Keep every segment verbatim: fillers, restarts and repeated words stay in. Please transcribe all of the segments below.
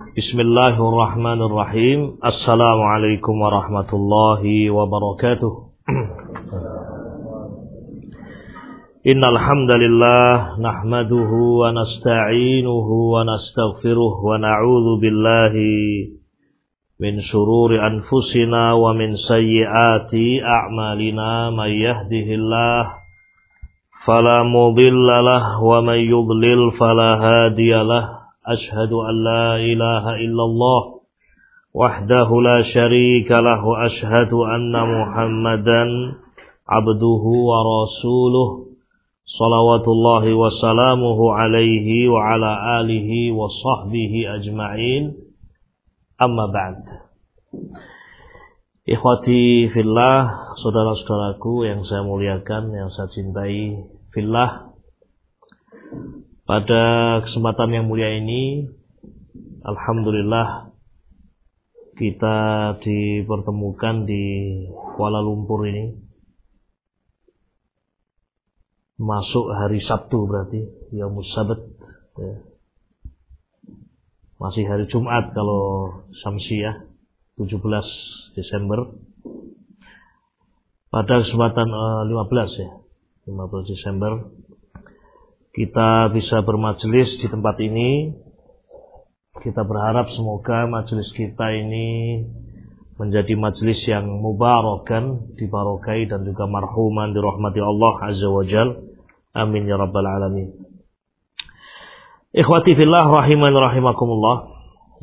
Bismillahirrahmanirrahim. Assalamualaikum warahmatullahi wabarakatuh. Innal hamdalillah nahmaduhu wa nasta'inuhu wa nastaghfiruh wa na'udzu billahi min shururi anfusina wa min sayyiati a'malina. May yahdihillah fala mudilla lahu wa may yudlil fala hadiyalah. Ashhadu an la ilaha illallah wahdahu la syarika lahu, ashhadu anna Muhammadan abduhu wa rasuluh, salawatullahi wa salamuhu alaihi wa ala alihi wa sahbihi ajma'in. Amma ba'd. Ikhwati fillah, saudara-saudaraku yang saya muliakan, yang saya cintai fillah, pada kesempatan yang mulia ini, alhamdulillah kita dipertemukan di Kuala Lumpur ini. Masuk hari Sabtu berarti, Yaumus Sabat ya. Masih hari Jumat kalau Syamsiyah, tujuh belas Desember. Pada kesempatan uh, lima belas ya, lima belas Desember kita bisa bermajelis di tempat ini. Kita berharap semoga majelis kita ini menjadi majelis yang mubarakan, dibarokai dan juga marhuman dirahmati Allah Azza wa Jal. Amin ya rabbal alamin. Ikhwati fillah rahiman rahimakumullah.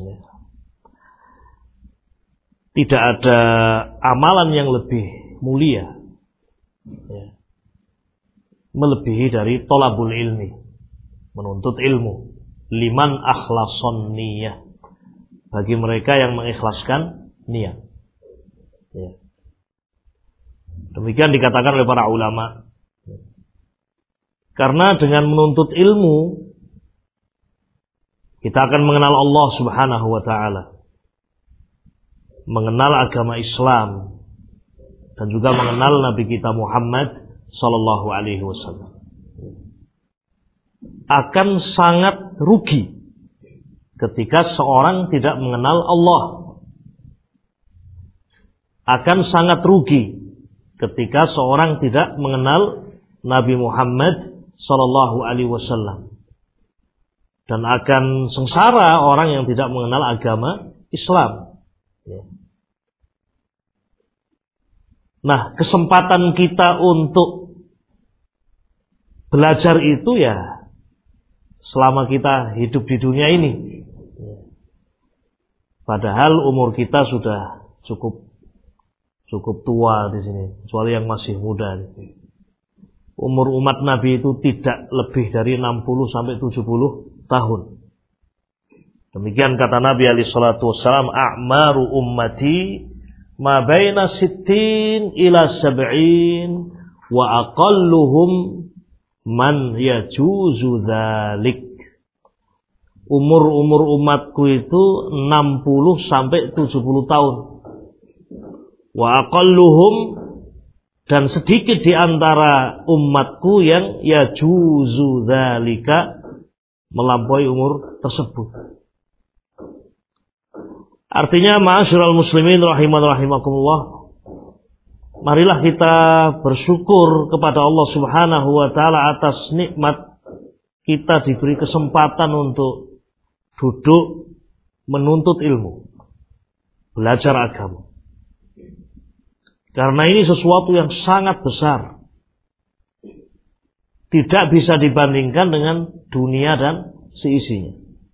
Tidak ada amalan yang lebih mulia ya, melebihi dari tolabul ilmi, menuntut ilmu. Liman akhlason niyah, bagi mereka yang mengikhlaskan niat ya. Demikian dikatakan oleh para ulama. Karena dengan menuntut ilmu kita akan mengenal Allah subhanahu wa ta'ala, mengenal agama Islam, dan juga mengenal Nabi kita Muhammad sallallahu alaihi wasallam. Akan sangat rugi ketika seorang tidak mengenal Allah. Akan sangat rugi ketika seorang tidak mengenal Nabi Muhammad sallallahu alaihi wasallam. Dan akan sengsara orang yang tidak mengenal agama Islam. Nah, kesempatan kita untuk belajar itu ya selama kita hidup di dunia ini. Padahal umur kita sudah cukup cukup tua di sini, kecuali yang masih muda. Umur umat Nabi itu tidak lebih dari enam puluh sampai tujuh puluh tahun. Demikian kata Nabi alaihi salatu wassalam, a'maru ummati ma baina sittin ila sab'in wa aqalluhum man yajuzu dzalik. Umur-umur umatku itu enam puluh sampai tujuh puluh tahun. Wa aqalluhum, dan sedikit di antara umatku yang yajuzu dzalika, melampaui umur tersebut. Artinya, ma'asyiral muslimin rahiman rahimakumullah, marilah kita bersyukur kepada Allah subhanahu wa ta'ala atas nikmat kita diberi kesempatan untuk duduk menuntut ilmu, belajar agama. Karena ini sesuatu yang sangat besar, tidak bisa dibandingkan dengan dunia dan seisinya.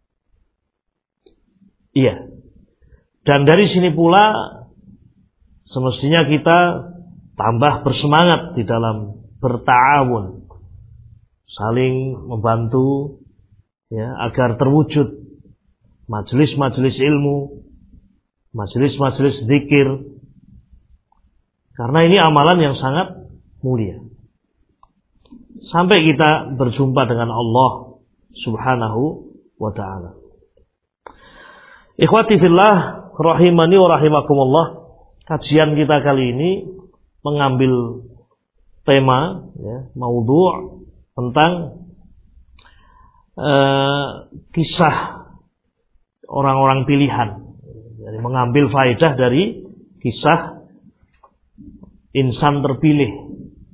Iya. Dan dari sini pula semestinya kita tambah bersemangat di dalam berta'awun, saling membantu ya, agar terwujud majelis-majelis ilmu, majelis-majelis zikir. Karena ini amalan yang sangat mulia. Sampai kita berjumpa dengan Allah subhanahu wa ta'ala. Ikhwati fillah rahimani wa rahimakumullah. Kajian kita kali ini mengambil tema ya, maudhu' tentang uh, kisah orang-orang pilihan. Jadi mengambil faedah dari kisah insan terpilih.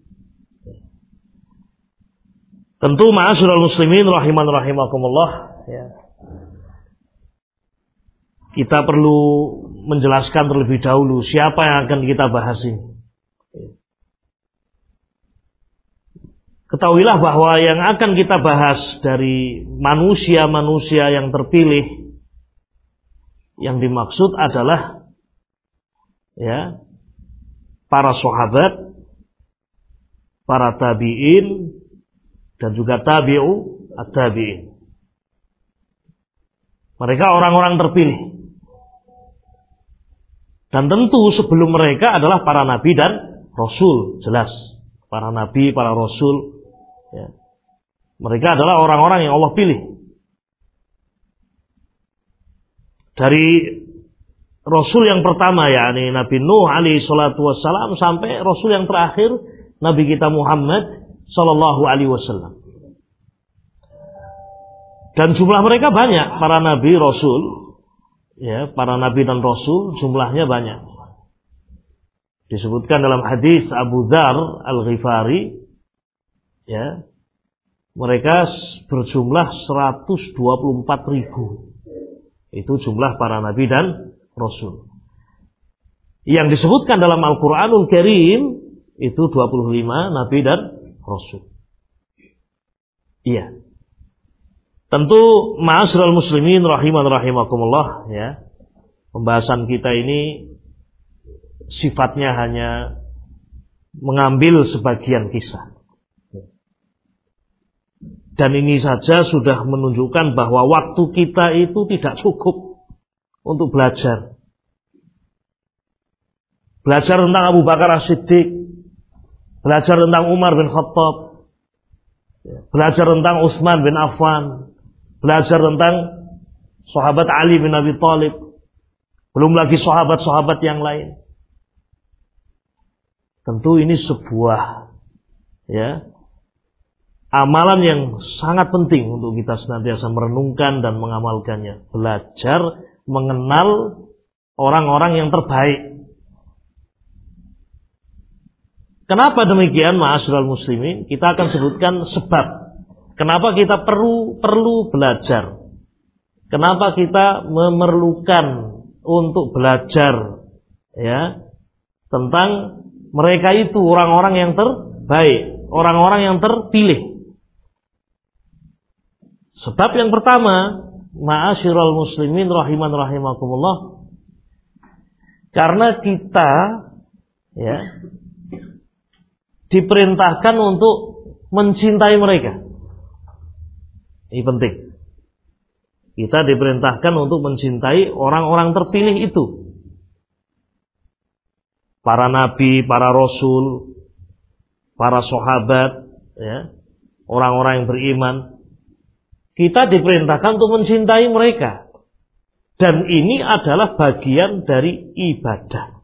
Tentu ma'asyiral muslimin rahiman rahimakumullah, ya. Kita perlu menjelaskan terlebih dahulu siapa yang akan kita bahas ini. Ketahuilah bahwa yang akan kita bahas dari manusia-manusia yang terpilih, yang dimaksud adalah ya para sahabat, para tabi'in, dan juga tabi'u at-tabi'in. Mereka orang-orang terpilih. Dan tentu sebelum mereka adalah para nabi dan rasul, jelas. Para nabi, para rasul, ya. Mereka adalah orang-orang yang Allah pilih. Dari rasul yang pertama, yakni Nabi Nuh alaihi salatu wassalam, sampai rasul yang terakhir Nabi kita Muhammad sallallahu alaihi wasallam. Dan jumlah mereka banyak, para nabi rasul, ya, para nabi dan rasul jumlahnya banyak. Disebutkan dalam hadis Abu Dzar Al-Ghifari, ya, mereka berjumlah seratus dua puluh empat ribu. Itu jumlah para nabi dan rasul. Yang disebutkan dalam Al-Quranul Karim itu dua puluh lima nabi dan rasul. Iya. Tentu ma'asyiral muslimin rahiman rahimakumullah, ya. Pembahasan kita ini sifatnya hanya mengambil sebagian kisah. Dan ini saja sudah menunjukkan bahwa waktu kita itu tidak cukup untuk belajar. Belajar tentang Abu Bakar As-Siddiq, belajar tentang Umar bin Khattab, belajar tentang Utsman bin Affan, belajar tentang sahabat Ali bin Abi Thalib, belum lagi sahabat-sahabat yang lain. Tentu ini sebuah, ya, amalan yang sangat penting untuk kita senantiasa merenungkan dan mengamalkannya. Belajar mengenal orang-orang yang terbaik. Kenapa demikian, ma'asyiral muslimin? Kita akan sebutkan sebab kenapa kita perlu perlu belajar. Kenapa kita memerlukan untuk belajar, ya, tentang mereka itu orang-orang yang terbaik, orang-orang yang terpilih. Sebab yang pertama, ma'asyiral muslimin rahiman rahimakumullah, karena kita, ya, diperintahkan untuk mencintai mereka. Ini penting. Kita diperintahkan untuk mencintai orang-orang terpilih itu. Para nabi, para rasul, para sahabat, ya, orang-orang yang beriman. Kita diperintahkan untuk mencintai mereka. Dan ini adalah bagian dari ibadah.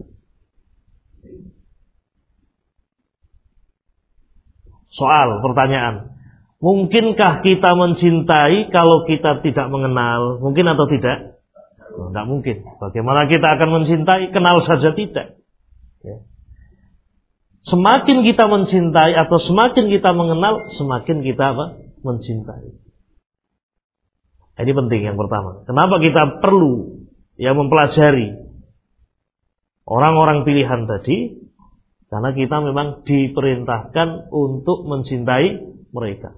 Soal, pertanyaan. Mungkinkah kita mencintai kalau kita tidak mengenal? Mungkin atau tidak? Oh, tidak mungkin. Bagaimana kita akan mencintai? Kenal saja tidak. Ya. Semakin kita mencintai atau semakin kita mengenal, semakin kita apa? Mencintai. Ini penting yang pertama. Kenapa kita perlu ya mempelajari orang-orang pilihan tadi? Karena kita memang diperintahkan untuk mencintai mereka.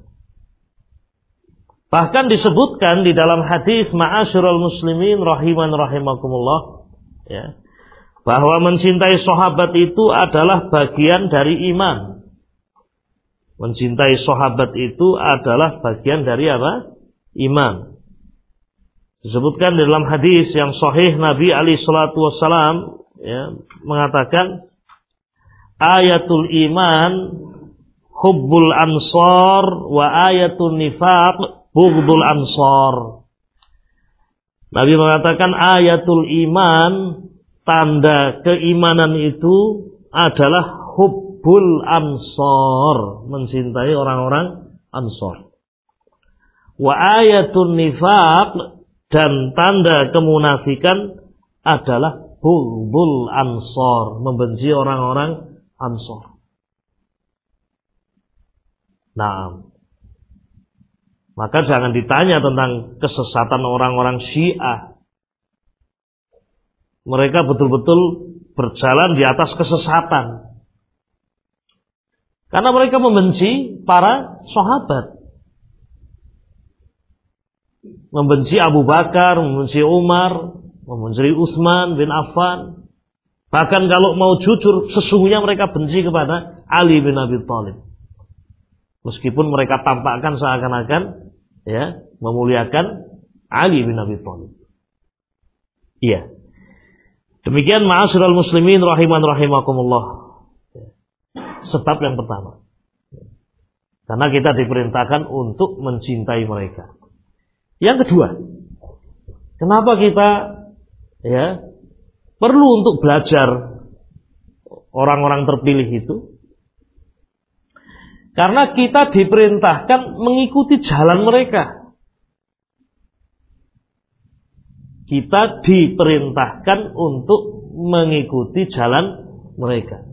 Bahkan disebutkan di dalam hadis ma'asyiral muslimin rahiman rahimakumullah, ya, bahwa mencintai sahabat itu adalah bagian dari iman. Mencintai sahabat itu adalah bagian dari apa? Iman. Disebutkan di dalam hadis yang sahih Nabi alaihi salatu wassalam, ya, mengatakan ayatul iman hubbul ansar wa ayatul nifaq bughdul ansar. Nabi mengatakan ayatul iman, tanda keimanan itu adalah hubbul ansar, mencintai orang-orang ansar. Wa ayatul nifaq, dan tanda kemunafikan adalah bulbul ansor, membenci orang-orang ansor. Nah, maka jangan ditanya tentang kesesatan orang-orang Syiah. Mereka betul-betul berjalan di atas kesesatan. Karena mereka membenci para sahabat. Membenci Abu Bakar, membenci Umar, membenci Utsman bin Affan. Bahkan kalau mau jujur, sesungguhnya mereka benci kepada Ali bin Abi Thalib. Meskipun mereka tampakkan seakan-akan ya memuliakan Ali bin Abi Thalib. Iya. Demikian ma'asyiral muslimin rahiman rahimakumullah. Sebab yang pertama. Karena kita diperintahkan untuk mencintai mereka. Yang kedua, kenapa kita ya perlu untuk belajar orang-orang terpilih itu? Karena kita diperintahkan mengikuti jalan mereka. Kita diperintahkan untuk mengikuti jalan mereka.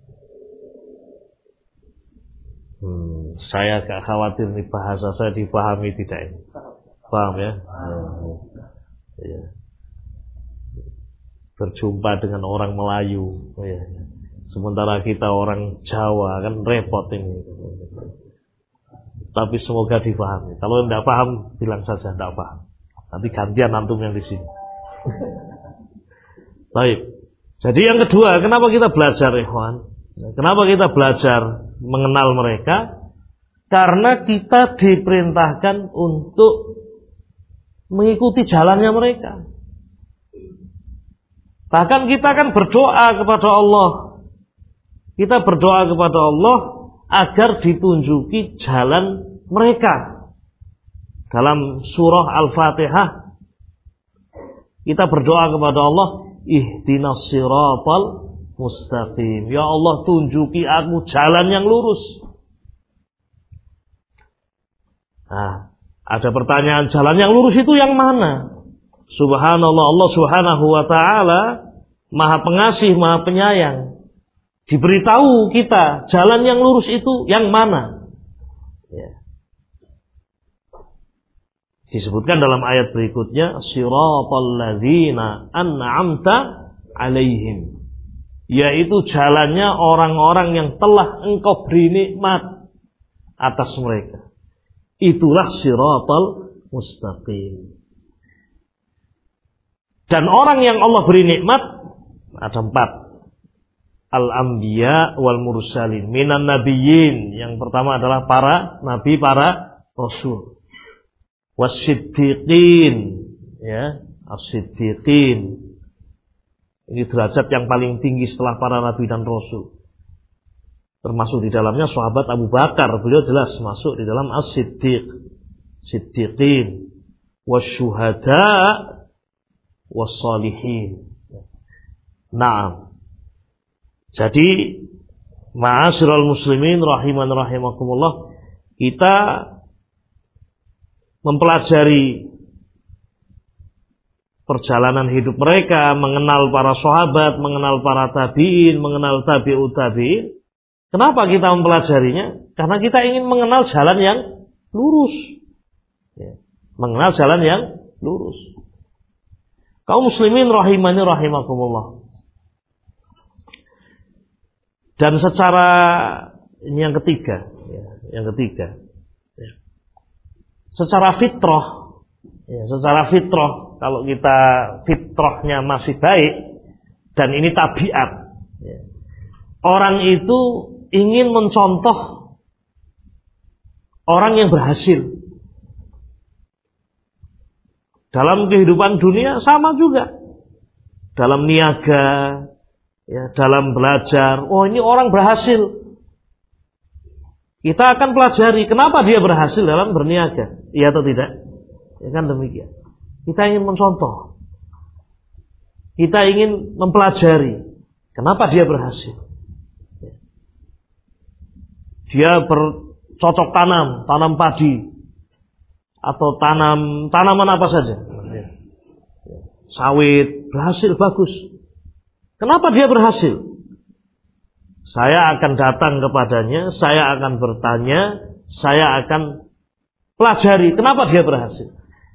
Hmm, saya agak khawatir nih bahasa saya dipahami tidak ini. Paham ya? Hmm. Ya. Berjumpa dengan orang Melayu, ya. Sementara kita orang Jawa kan repot ini. Tapi semoga dipahami. Kalau tidak paham, bilang saja tidak paham. Nanti gantian antum yang di sini. Baik. Jadi yang kedua, kenapa kita belajar, ikhwan? Kenapa kita belajar mengenal mereka? Karena kita diperintahkan untuk mengikuti jalannya mereka. Bahkan kita kan berdoa kepada Allah. Kita berdoa kepada Allah agar ditunjuki jalan mereka. Dalam surah Al-Fatihah kita berdoa kepada Allah, ihdinas siratal mustaqim. Ya Allah, tunjuki aku jalan yang lurus. Nah, ada pertanyaan, jalan yang lurus itu yang mana? Subhanallah, Allah Subhanahu wa taala Maha Pengasih, Maha Penyayang. Diberitahu kita jalan yang lurus itu yang mana? Ya. Disebutkan dalam ayat berikutnya, siratal ladzina an'amta alaihim. Yaitu jalannya orang-orang yang telah engkau beri nikmat atas mereka. Itulah siratal mustaqim. Dan orang yang Allah beri nikmat ada empat. Al-anbiya wal mursalin minan nabiyyin. Yang pertama adalah para nabi, para rasul. Wasiddiqin, ya, as-siddiqin. Ini derajat yang paling tinggi setelah para nabi dan rasul. Termasuk di dalamnya sahabat Abu Bakar, beliau jelas masuk di dalam as-siddiq, siddiqin, wasyuhada, wassalihin. Nah, jadi ma'asyiral muslimin rahiman rahimakumullah, kita mempelajari perjalanan hidup mereka, mengenal para sahabat, mengenal para tabi'in, mengenal tabi'ut tabi'in. Kenapa kita mempelajarinya? Karena kita ingin mengenal jalan yang lurus. Ya. Mengenal jalan yang lurus. Kaum muslimin rahimani rahimakumullah. Dan secara ini yang ketiga, ya, yang ketiga. Ya. Secara fitrah, ya, secara fitrah, kalau kita fitrahnya masih baik dan ini tabiat, ya, orang itu ingin mencontoh orang yang berhasil dalam kehidupan dunia, sama juga dalam niaga, ya, dalam belajar. Oh, ini orang berhasil, kita akan pelajari kenapa dia berhasil dalam berniaga, iya atau tidak? Ya kan demikian. Kita ingin mencontoh, kita ingin mempelajari kenapa dia berhasil. Dia bercocok tanam, tanam padi atau tanam tanaman apa saja. sawit, berhasil, bagus. Kenapa dia berhasil? Saya akan datang kepadanya, saya akan bertanya, saya akan pelajari kenapa dia berhasil.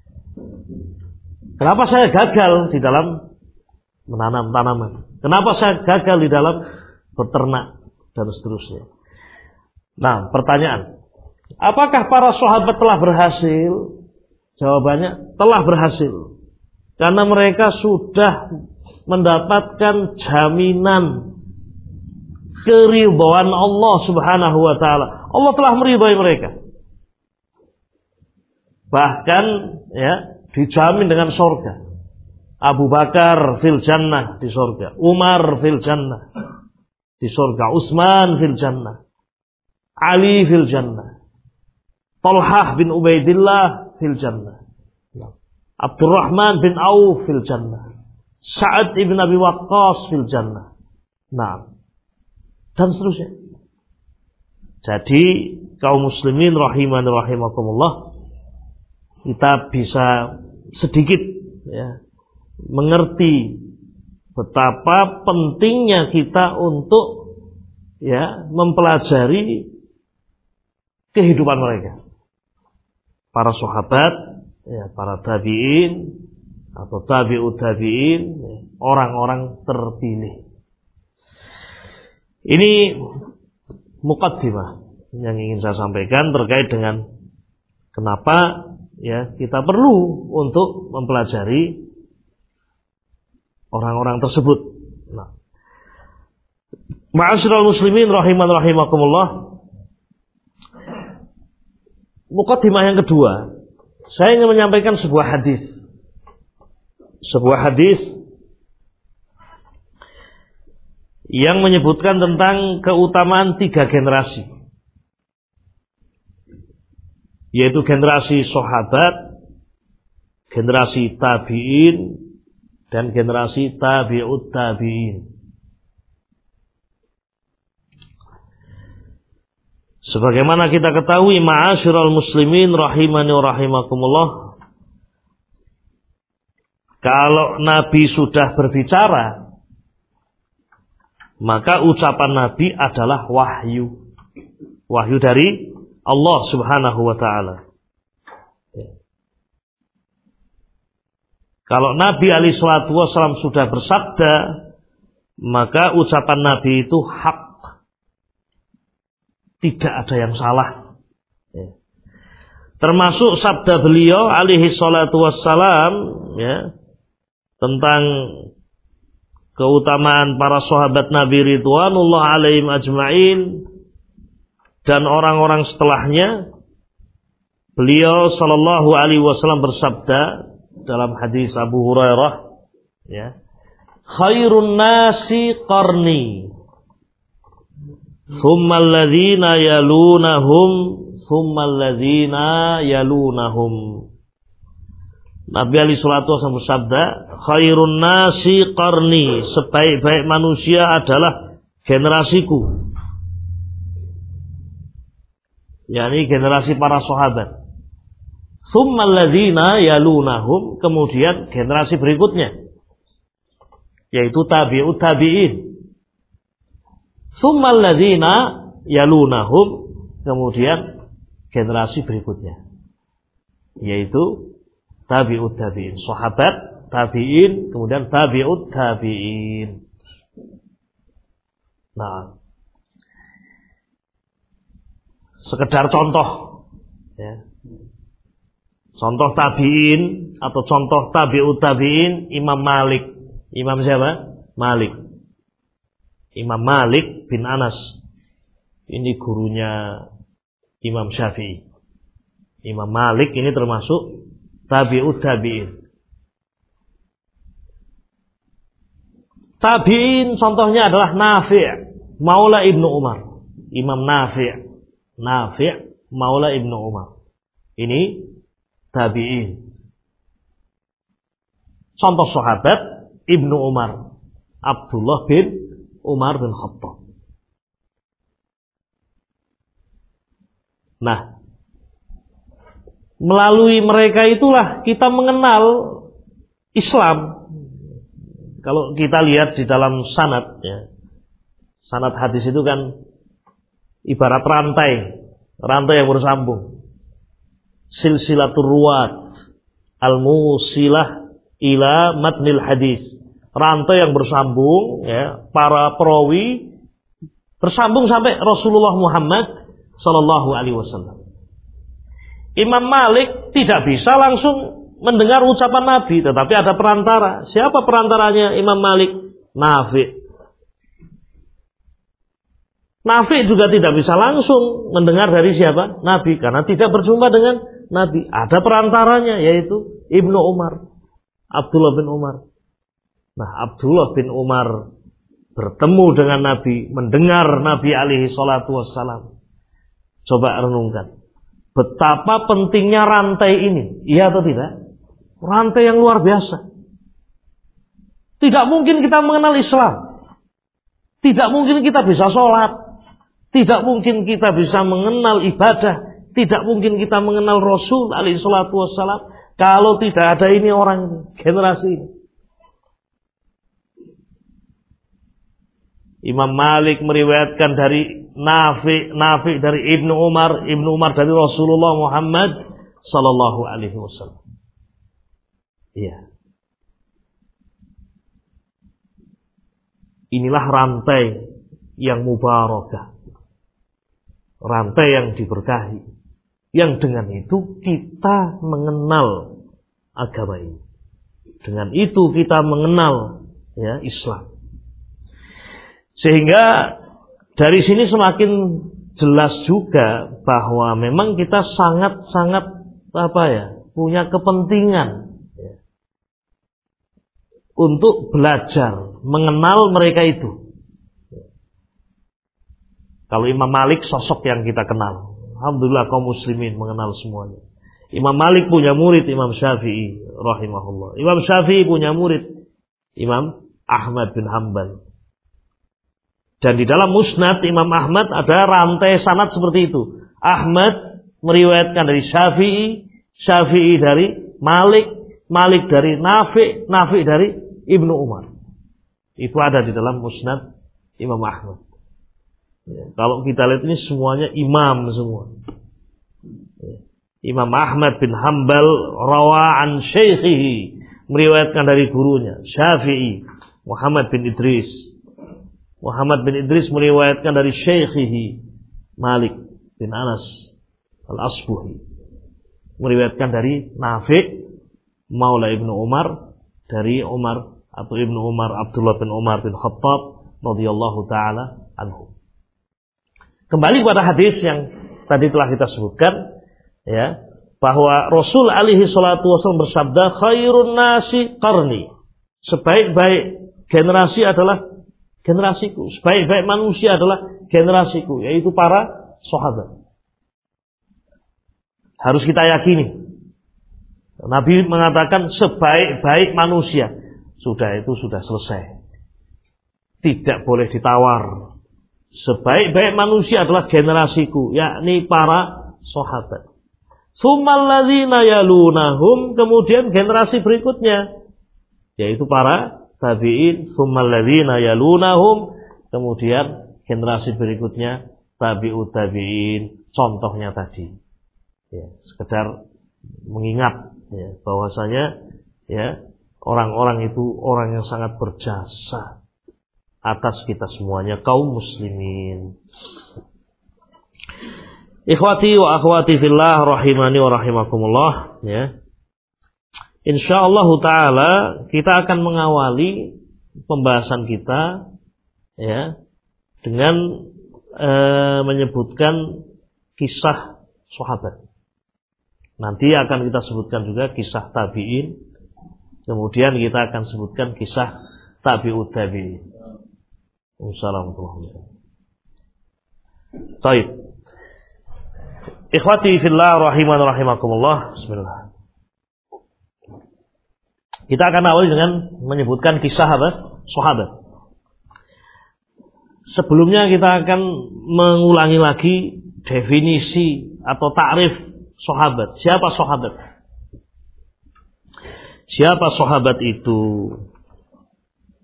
Kenapa saya gagal di dalam menanam tanaman? Kenapa saya gagal di dalam berternak dan seterusnya? Nah, pertanyaan, apakah para sahabat telah berhasil? Jawabannya telah berhasil. Karena mereka sudah mendapatkan jaminan keridhaan Allah Subhanahu wa taala. Allah telah meridhai mereka. Bahkan ya, dijamin dengan surga. Abu Bakar fil jannah di surga, Umar fil jannah di surga, Utsman fil jannah, Ali fil jannah, Talhah bin Ubaidillah fil jannah, Abdurrahman bin Auf fil jannah, Sa'ad ibn Abi Waqqas fil jannah. Nah, dan seterusnya. Jadi kaum muslimin rahimani rahimakumullah, kita bisa sedikit ya mengerti betapa pentingnya kita untuk ya mempelajari kehidupan mereka. Para sahabat, ya, para tabi'in atau tabi'ut tabi'in, ya, orang-orang terpilih. Ini muqaddimah yang ingin saya sampaikan terkait dengan kenapa ya kita perlu untuk mempelajari orang-orang tersebut. Nah, ma'asyiral muslimin rahiman rahimakumullah. Muqaddimah yang kedua, saya ingin menyampaikan sebuah hadis. Sebuah hadis yang menyebutkan tentang keutamaan tiga generasi, yaitu generasi sahabat, generasi tabi'in, dan generasi tabi'ut tabi'in. Sebagaimana kita ketahui, ma'asyiral muslimin rahimani wa rahimakumullah, kalau Nabi sudah berbicara, maka ucapan Nabi adalah wahyu. Wahyu dari Allah Subhanahu wa ta'ala. Kalau Nabi alaihi salatu wasallam sudah bersabda, maka ucapan Nabi itu hak. Tidak ada yang salah. Ya. Termasuk sabda beliau alaihi salatu wassalam ya, tentang keutamaan para sahabat Nabi ridwanullah alaihim ajma'in dan orang-orang setelahnya. Beliau sallallahu alaihi wasallam bersabda dalam hadis Abu Hurairah, ya, khairun nasi qarni, thumma alladhina yalunahum, thumma alladhina yalunahum. Nabi alaihi salatu wasallam bersabda, khairun nasi qarni, sebaik-baik manusia adalah generasiku, yakni generasi para sahabat. Tsummal ladzina yalunahum, kemudian generasi berikutnya yaitu tabi'ut tabi'in. Tsummal ladzina yalunahum, kemudian generasi berikutnya yaitu tabi'ut tabi'in, sahabat, tabi'in, kemudian tabi'ut tabi'in. Nah, sekedar contoh ya. Contoh tabi'in atau contoh tabi'ut tabi'in, Imam Malik. Imam siapa? Malik. Imam Malik bin Anas. Ini gurunya Imam Syafi'i. Imam Malik ini termasuk tabi'ut tabi'in. Tabi'in contohnya adalah Nafi', Maula Ibnu Umar. Imam Nafi', Nafi' Maula Ibnu Umar. Ini tabi'in. Contoh sahabat Ibnu Umar, Abdullah bin Umar bin Khattab. Nah, melalui mereka itulah kita mengenal Islam, Kalau kita lihat di dalam sanad, ya, sanad hadis itu kan ibarat rantai, rantai yang bersambung. Silsilatur ruwat al-musilah ila matnil hadis. Rantai yang bersambung, ya, para perawi bersambung sampai Rasulullah Muhammad sallallahu alaihi wasallam. Imam Malik tidak bisa langsung mendengar ucapan Nabi, tetapi ada perantara. Siapa perantaranya Imam Malik? Nafi'. Nafi' juga tidak bisa langsung mendengar dari siapa? Nabi, karena tidak berjumpa dengan Nabi. Ada perantaranya, yaitu Ibnu Umar, Abdullah bin Umar. Nah, Abdullah bin Umar bertemu dengan Nabi, mendengar Nabi alaihi salatu wassalam. Coba renungkan, betapa pentingnya rantai ini, iya atau tidak? Rantai yang luar biasa. Tidak mungkin kita mengenal Islam, tidak mungkin kita bisa sholat, tidak mungkin kita bisa mengenal ibadah, tidak mungkin kita mengenal Rasul alaihi salatu wassalam kalau tidak ada ini orang ini, generasi ini. Imam Malik meriwayatkan dari Nafi, Nafi dari Ibnu Umar, Ibnu Umar dari Rasulullah Muhammad sallallahu alaihi wasallam. Iya. Inilah rantai yang mubarakah, rantai yang diberkahi, yang dengan itu kita mengenal agama ini, dengan itu kita mengenal, ya, Islam. Sehingga dari sini semakin jelas juga bahwa memang kita sangat-sangat apa ya, punya kepentingan, ya, untuk belajar mengenal mereka itu. Kalau Imam Malik sosok yang kita kenal, alhamdulillah kaum muslimin mengenal semuanya. Imam Malik punya murid Imam Syafi'i rahimahullah. Imam Syafi'i punya murid Imam Ahmad bin Hanbal. Dan di dalam musnad Imam Ahmad ada rantai sanad seperti itu. Ahmad meriwayatkan dari Syafi'i, Syafi'i dari Malik, Malik dari Nafi, Nafi dari Ibnu Umar. Itu ada di dalam musnad Imam Ahmad. Ya, kalau kita lihat ini semuanya imam semua. Ya. Imam Ahmad bin Hanbal rawa'an syaikhihi, meriwayatkan dari gurunya Syafi'i, Muhammad bin Idris. Muhammad bin Idris meriwayatkan dari syekhihi Malik bin Anas al-Asbuhi, meriwayatkan dari Nafi' Maula Ibnu Umar, dari Umar atau Ibnu Umar Abdullah bin Umar bin Khattab radhiyallahu taala anhu. Kembali pada hadis yang tadi telah kita sebutkan, ya, bahwa Rasul alaihi salatu wasallam bersabda, khairun nasi qarni, sebaik-baik generasi adalah generasiku, sebaik-baik manusia adalah generasiku, yaitu para sahabat. Harus kita yakini. Nabi mengatakan sebaik-baik manusia, sudah itu sudah selesai. Tidak boleh ditawar. Sebaik-baik manusia adalah generasiku, yakni para sahabat. Tsummal ladzina yalunahum, kemudian generasi berikutnya, yaitu para tabi'in, tsummal ladzina yalunahum, kemudian generasi berikutnya tabi'ut tabi'in. Contohnya tadi, ya, sekedar mengingat, ya, bahwasanya, ya, orang-orang itu orang yang sangat berjasa atas kita semuanya, kaum muslimin. Ikhwati wa akhwati fillah rahimani wa rahimakumullah, ya. Insyaallah taala kita akan mengawali pembahasan kita, ya, dengan e, menyebutkan kisah sahabat. Nanti akan kita sebutkan juga kisah tabi'in, kemudian kita akan sebutkan kisah tabi'ut tabi'in. Wassalamualaikum. Baik. Ikhwati fillah rahimani wa rahimakumullah. Bismillah. Kita akan awali dengan menyebutkan kisah apa? Sahabat. Sebelumnya kita akan mengulangi lagi definisi atau takrif sahabat. Siapa sahabat? Siapa sahabat itu?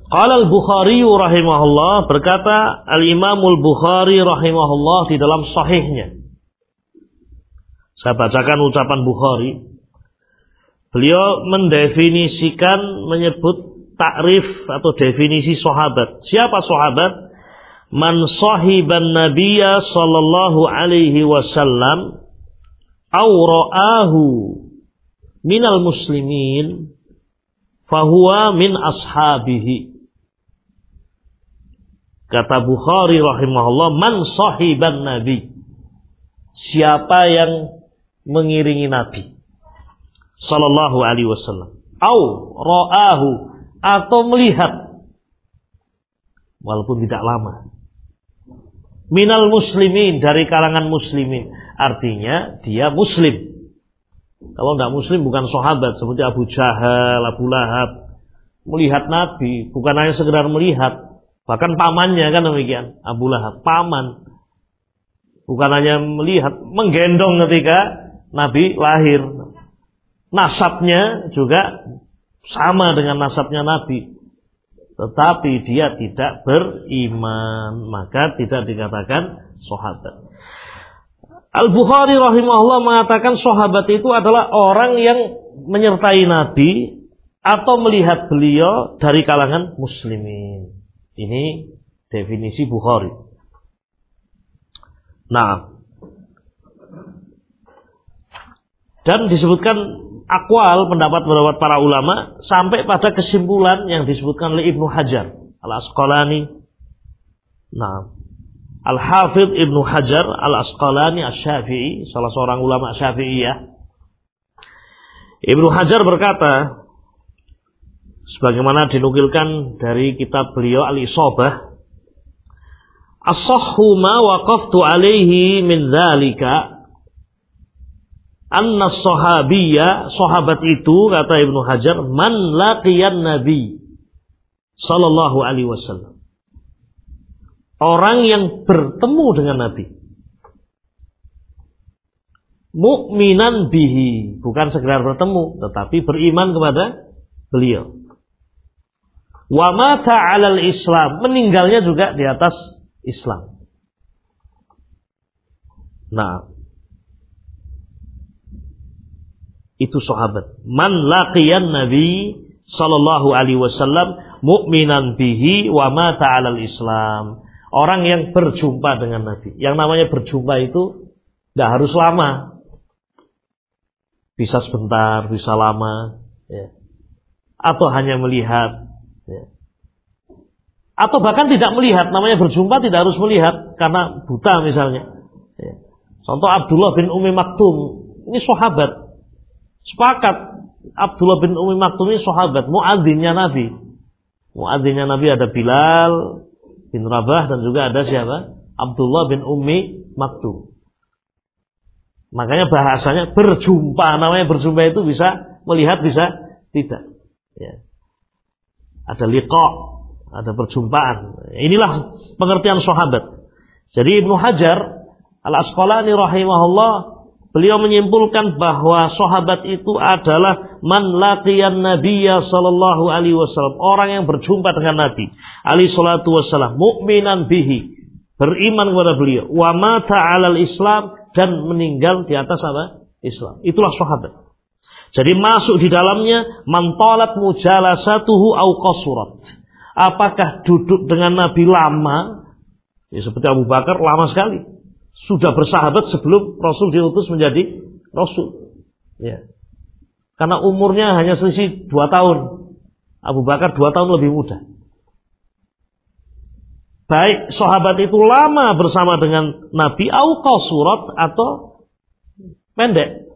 Qala al-Bukhari rahimahullah, berkata Al-Imam al-Bukhari rahimahullah di dalam sahihnya. Saya bacakan ucapan Bukhari. Beliau mendefinisikan, menyebut takrif atau definisi sahabat. Siapa sahabat? Man sahiban nabiyya sallallahu alaihi wasallam aw ra'ahu minal muslimin fahuwa min ashabihi. Kata Bukhari rahimahullah, man sahiban nabi, siapa yang mengiringi Nabi sallallahu alaihi wasallam, au ra'ahu, atau melihat walaupun tidak lama, minal muslimin, dari kalangan muslimin, artinya dia muslim. Kalau tidak muslim bukan sahabat, seperti Abu Jahal, Abu Lahab, melihat Nabi, bukan hanya sekedar melihat, bahkan pamannya kan demikian, Abu Lahab, paman. Bukan hanya melihat, menggendong ketika Nabi lahir. Nasabnya juga sama dengan nasabnya Nabi. Tetapi dia tidak beriman, maka tidak dikatakan sahabat. Al-Bukhari rahimahullah mengatakan sahabat itu adalah orang yang menyertai Nabi atau melihat beliau dari kalangan muslimin. Ini definisi Bukhari. Nah, dan disebutkan akwal, pendapat-pendapat para ulama sampai pada kesimpulan yang disebutkan oleh Ibnu Hajar Al-Asqalani. Nah, Al-Hafidh Ibnu Hajar Al-Asqalani Asy-Syafi'i, salah seorang ulama Syafi'iyah. Ibnu Hajar berkata, sebagaimana dinukilkan dari kitab beliau Al-Isabah, as-sahhu ma waqaftu alaihi min dzalika anna sahabiyya, sahabat itu kata Ibnu Hajar, man laqiyan nabi sallallahu alaihi wasallam, orang yang bertemu dengan Nabi, mukminan bihi, bukan sekedar bertemu tetapi beriman kepada beliau, wa mata 'alal Islam, meninggalnya juga di atas Islam. Nah, itu sahabat. Man laqiyan Nabi sallallahu alaihi wasallam mukminan bihi wa mata 'alal Islam. Orang yang berjumpa dengan Nabi. Yang namanya berjumpa itu tidak harus lama. Bisa sebentar, bisa lama, ya. Atau hanya melihat, ya. Atau bahkan tidak melihat, namanya berjumpa tidak harus melihat karena buta misalnya. Ya. Contoh Abdullah bin Ummi Maktum, ini sahabat. Sepakat, Abdullah bin Ummi Maktum ini sahabat, muadzinnya Nabi. Muadzinnya Nabi ada Bilal bin Rabah dan juga ada siapa? Abdullah bin Ummi Maktum. Makanya bahasanya berjumpa, namanya berjumpa itu bisa melihat, bisa tidak. Ya. Ada liqa, ada perjumpaan. Inilah pengertian sahabat. Jadi Ibnu Hajar Al-Asqalani rahimahullah, beliau menyimpulkan bahwa sahabat itu adalah man laqiyan nabiyya sallallahu alaihi wasallam, orang yang berjumpa dengan Nabi alaihi salatu wasallam, mukminan bihi, beriman kepada beliau, wa mata 'alal Islam, dan meninggal di atas apa? Islam. Itulah sahabat. Jadi masuk di dalamnya man talat mujalasatuhu au qasurat. Apakah duduk dengan Nabi lama? Ya, seperti Abu Bakar lama sekali. Sudah bersahabat sebelum Rasul diutus menjadi Rasul. Ya. Karena umurnya hanya selisih dua tahun. Abu Bakar dua tahun lebih muda. Baik sahabat itu lama bersama dengan Nabi, au qasurat, atau pendek.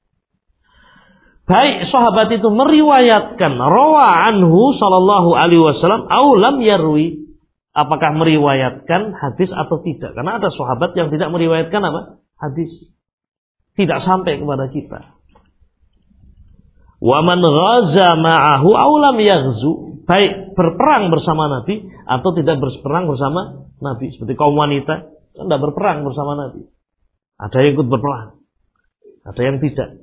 Baik sahabat itu meriwayatkan, rawa anhu sallallahu alaihi wasallam, au lam yarwi, apakah meriwayatkan hadis atau tidak. Karena ada sahabat yang tidak meriwayatkan apa? Hadis. Tidak sampai kepada kita. Wa man ghaza ma'ahu aw lam yaghzu, baik berperang bersama Nabi atau tidak berperang bersama Nabi. Seperti kaum wanita tidak berperang bersama Nabi. Ada yang ikut berperang, ada yang tidak.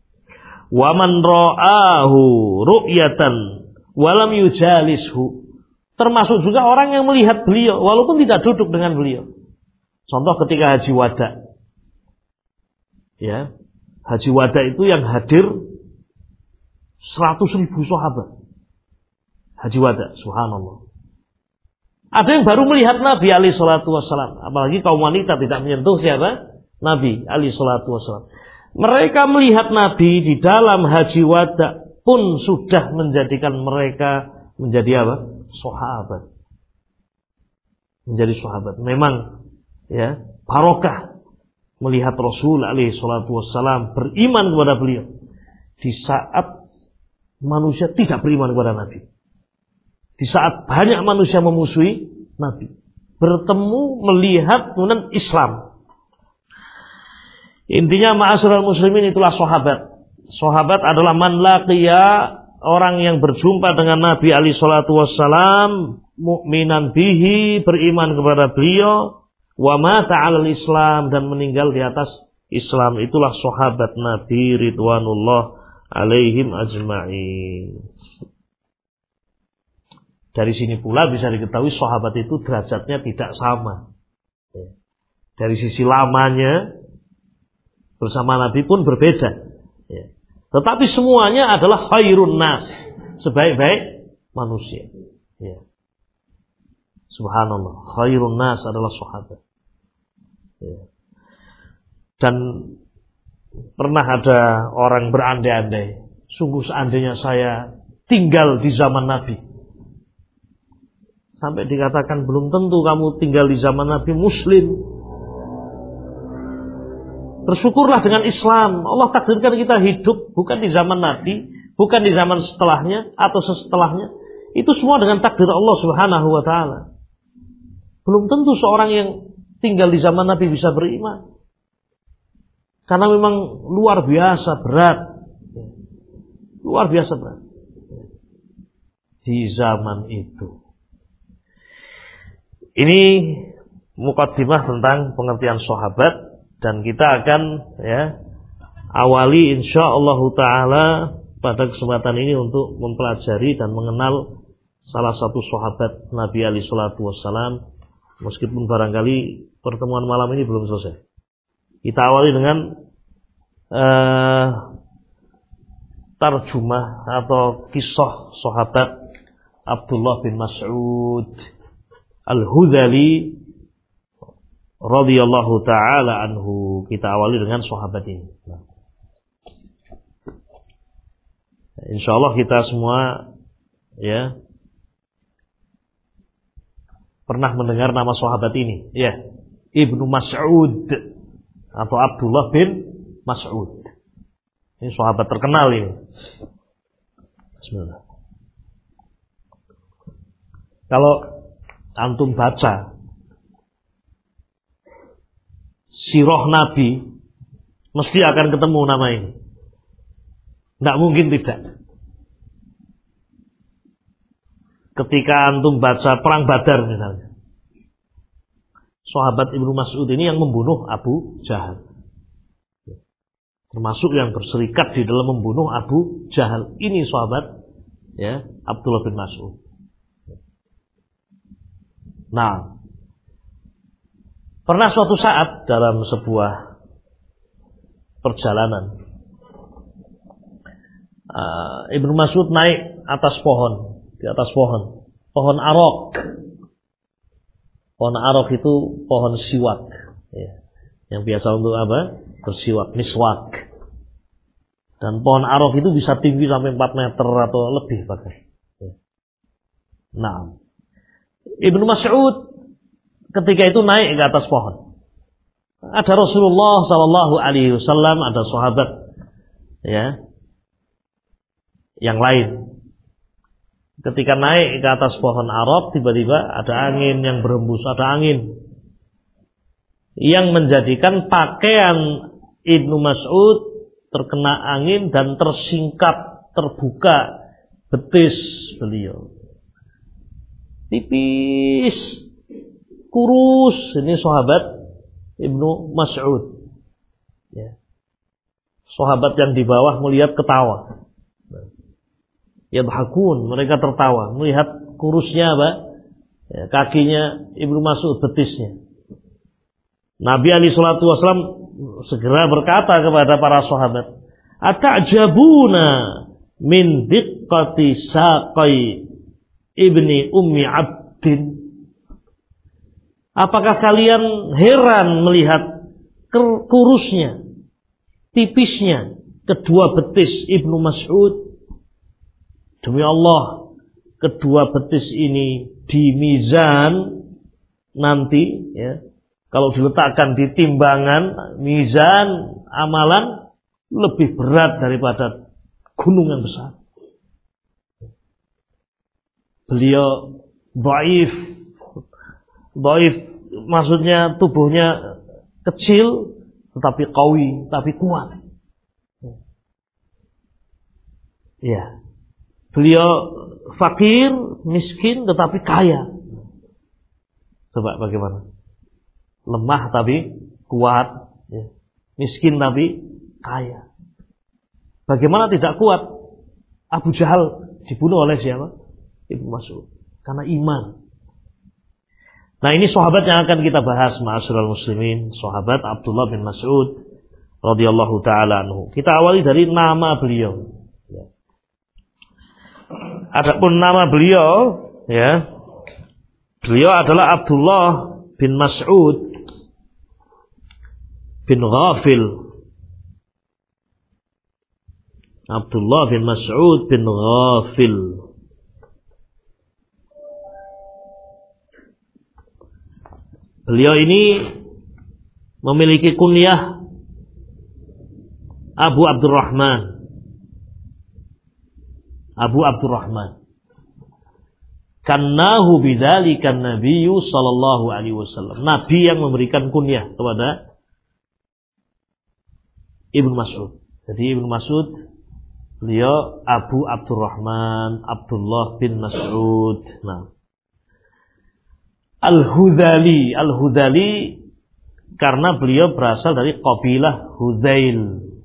Wa man ra'ahu ru'yatan wa lam yujalishu, Termasuk juga orang yang melihat beliau walaupun tidak duduk dengan beliau. Contoh ketika Haji Wada. Ya, Haji Wada itu yang hadir seratus ribu sahabat. Haji Wada, subhanallah. Ada yang baru melihat Nabi alaihi salatu wassalam, apalagi kaum wanita tidak menyentuh siapa? Nabi alaihi salatu wassalam. Mereka melihat Nabi di dalam Haji Wada pun sudah menjadikan mereka menjadi apa? Sahabat. Menjadi sahabat. Memang ya, barokah melihat Rasul alaihi salatu wassalam beriman kepada beliau di saat manusia tidak beriman kepada Nabi. Di saat banyak manusia memusuhi Nabi, bertemu melihat kemudian Islam. Intinya ma'asyiral muslimin, itulah sahabat. Sahabat adalah man laqiya, orang yang berjumpa dengan Nabi alaihi salatu wassalam, mukminan bihi, beriman kepada beliau, wa mata 'alal Islam, dan meninggal di atas Islam. Itulah sahabat Nabi ridwanullah alaihim ajma'in. Dari sini pula bisa diketahui sahabat itu derajatnya tidak sama. Dari sisi lamanya bersama Nabi pun berbeda. Tetapi semuanya adalah khairun nas, sebaik-baik manusia. Subhanallah, khairun nas adalah sahabat. Dan pernah ada orang berandai-andai, sungguh seandainya saya tinggal di zaman Nabi. Sampai dikatakan belum tentu kamu tinggal di zaman Nabi Muslim. Bersyukurlah dengan Islam. Allah takdirkan kita hidup bukan di zaman Nabi, bukan di zaman setelahnya atau setelahnya. Itu semua dengan takdir Allah Subhanahu wa taala. Belum tentu seorang yang tinggal di zaman Nabi bisa beriman. Karena memang luar biasa berat. Luar biasa berat. Di zaman itu. Ini mukaddimah tentang pengertian sahabat, dan kita akan ya awali insyaallah taala pada kesempatan ini untuk mempelajari dan mengenal salah satu sahabat Nabi alaihi salatu wassalam, meskipun barangkali pertemuan malam ini belum selesai. Kita awali dengan uh, tarjumah atau kisah sahabat Abdullah bin Mas'ud Al-Hudhali radhiyallahu taala anhu. Kita awali dengan sahabat ini. Nah. Insyaallah kita semua ya pernah mendengar nama sahabat ini, ya. Ibnu Mas'ud atau Abdullah bin Mas'ud. Ini sahabat terkenal ini. Bismillah. Kalau antum baca sirah Nabi, mesti akan ketemu nama ini. Tidak mungkin tidak. Ketika antum baca perang Badar misalnya, sahabat Ibnu Mas'ud ini yang membunuh Abu Jahal, termasuk yang berserikat di dalam membunuh Abu Jahal. Ini sahabat ya Abdullah bin Mas'ud. Nah, pernah suatu saat dalam sebuah perjalanan, uh, Ibnu Mas'ud naik atas pohon, di atas pohon, pohon arok. Pohon arok itu pohon siwak, ya, yang biasa untuk apa? Bersiwak, miswak. Dan pohon arok itu bisa tinggi sampai empat meter atau lebih bahkan. Nah, Ibnu Mas'ud ketika itu naik ke atas pohon. Ada Rasulullah sallallahu alaihi wasallam, ada sahabat ya yang lain. Ketika naik ke atas pohon arok, tiba-tiba ada angin yang berhembus, ada angin yang menjadikan pakaian Ibnu Mas'ud terkena angin dan tersingkap, terbuka betis beliau. Tipis, kurus. Ini sahabat Ibnu Mas'ud ya. Sahabat yang di bawah melihat ketawa. Yadhakun, mereka tertawa melihat kurusnya apa? Ya, kakinya Ibnu Mas'ud, betisnya. Nabi alaihi salatu wasallam segera berkata kepada para sahabat, "Ata'jabuna min diqqati saqai ibni ummi abdin?" Apakah kalian heran melihat kurusnya, tipisnya kedua betis Ibnu Mas'ud? Demi Allah, kedua betis ini di mizan nanti, ya, kalau diletakkan di timbangan mizan amalan, lebih berat daripada gunung yang besar. Beliau dhaif, dhaif maksudnya tubuhnya kecil tetapi qawi, tapi kuat. Ya. Beliau fakir, miskin tetapi kaya. Coba bagaimana? Lemah tapi kuat, ya. Miskin tapi kaya. Bagaimana tidak kuat? Abu Jahal dibunuh oleh siapa? Ibnu Mas'ud. Karena iman. Nah, ini sahabat yang akan kita bahas, ma'asyiral muslimin, sahabat Abdullah bin Mas'ud radhiyallahu taala anhu. Kita awali dari nama beliau. Ya. Adapun nama beliau, ya, beliau adalah Abdullah bin Mas'ud bin Ghafil. Abdullah bin Mas'ud bin Ghafil. Beliau ini memiliki kunyah Abu Abdurrahman. Abu Abdurrahman. Kannahu bidzalika an-nabiyyu sallallahu alaihi wasallam. Nabi yang memberikan kunyah kepada Ibnu Mas'ud. Jadi Ibnu Mas'ud beliau Abu Abdurrahman Abdullah bin Mas'ud. Nah, Al-Hudhali, Al-Hudhali karena beliau berasal dari kabilah Hudzail.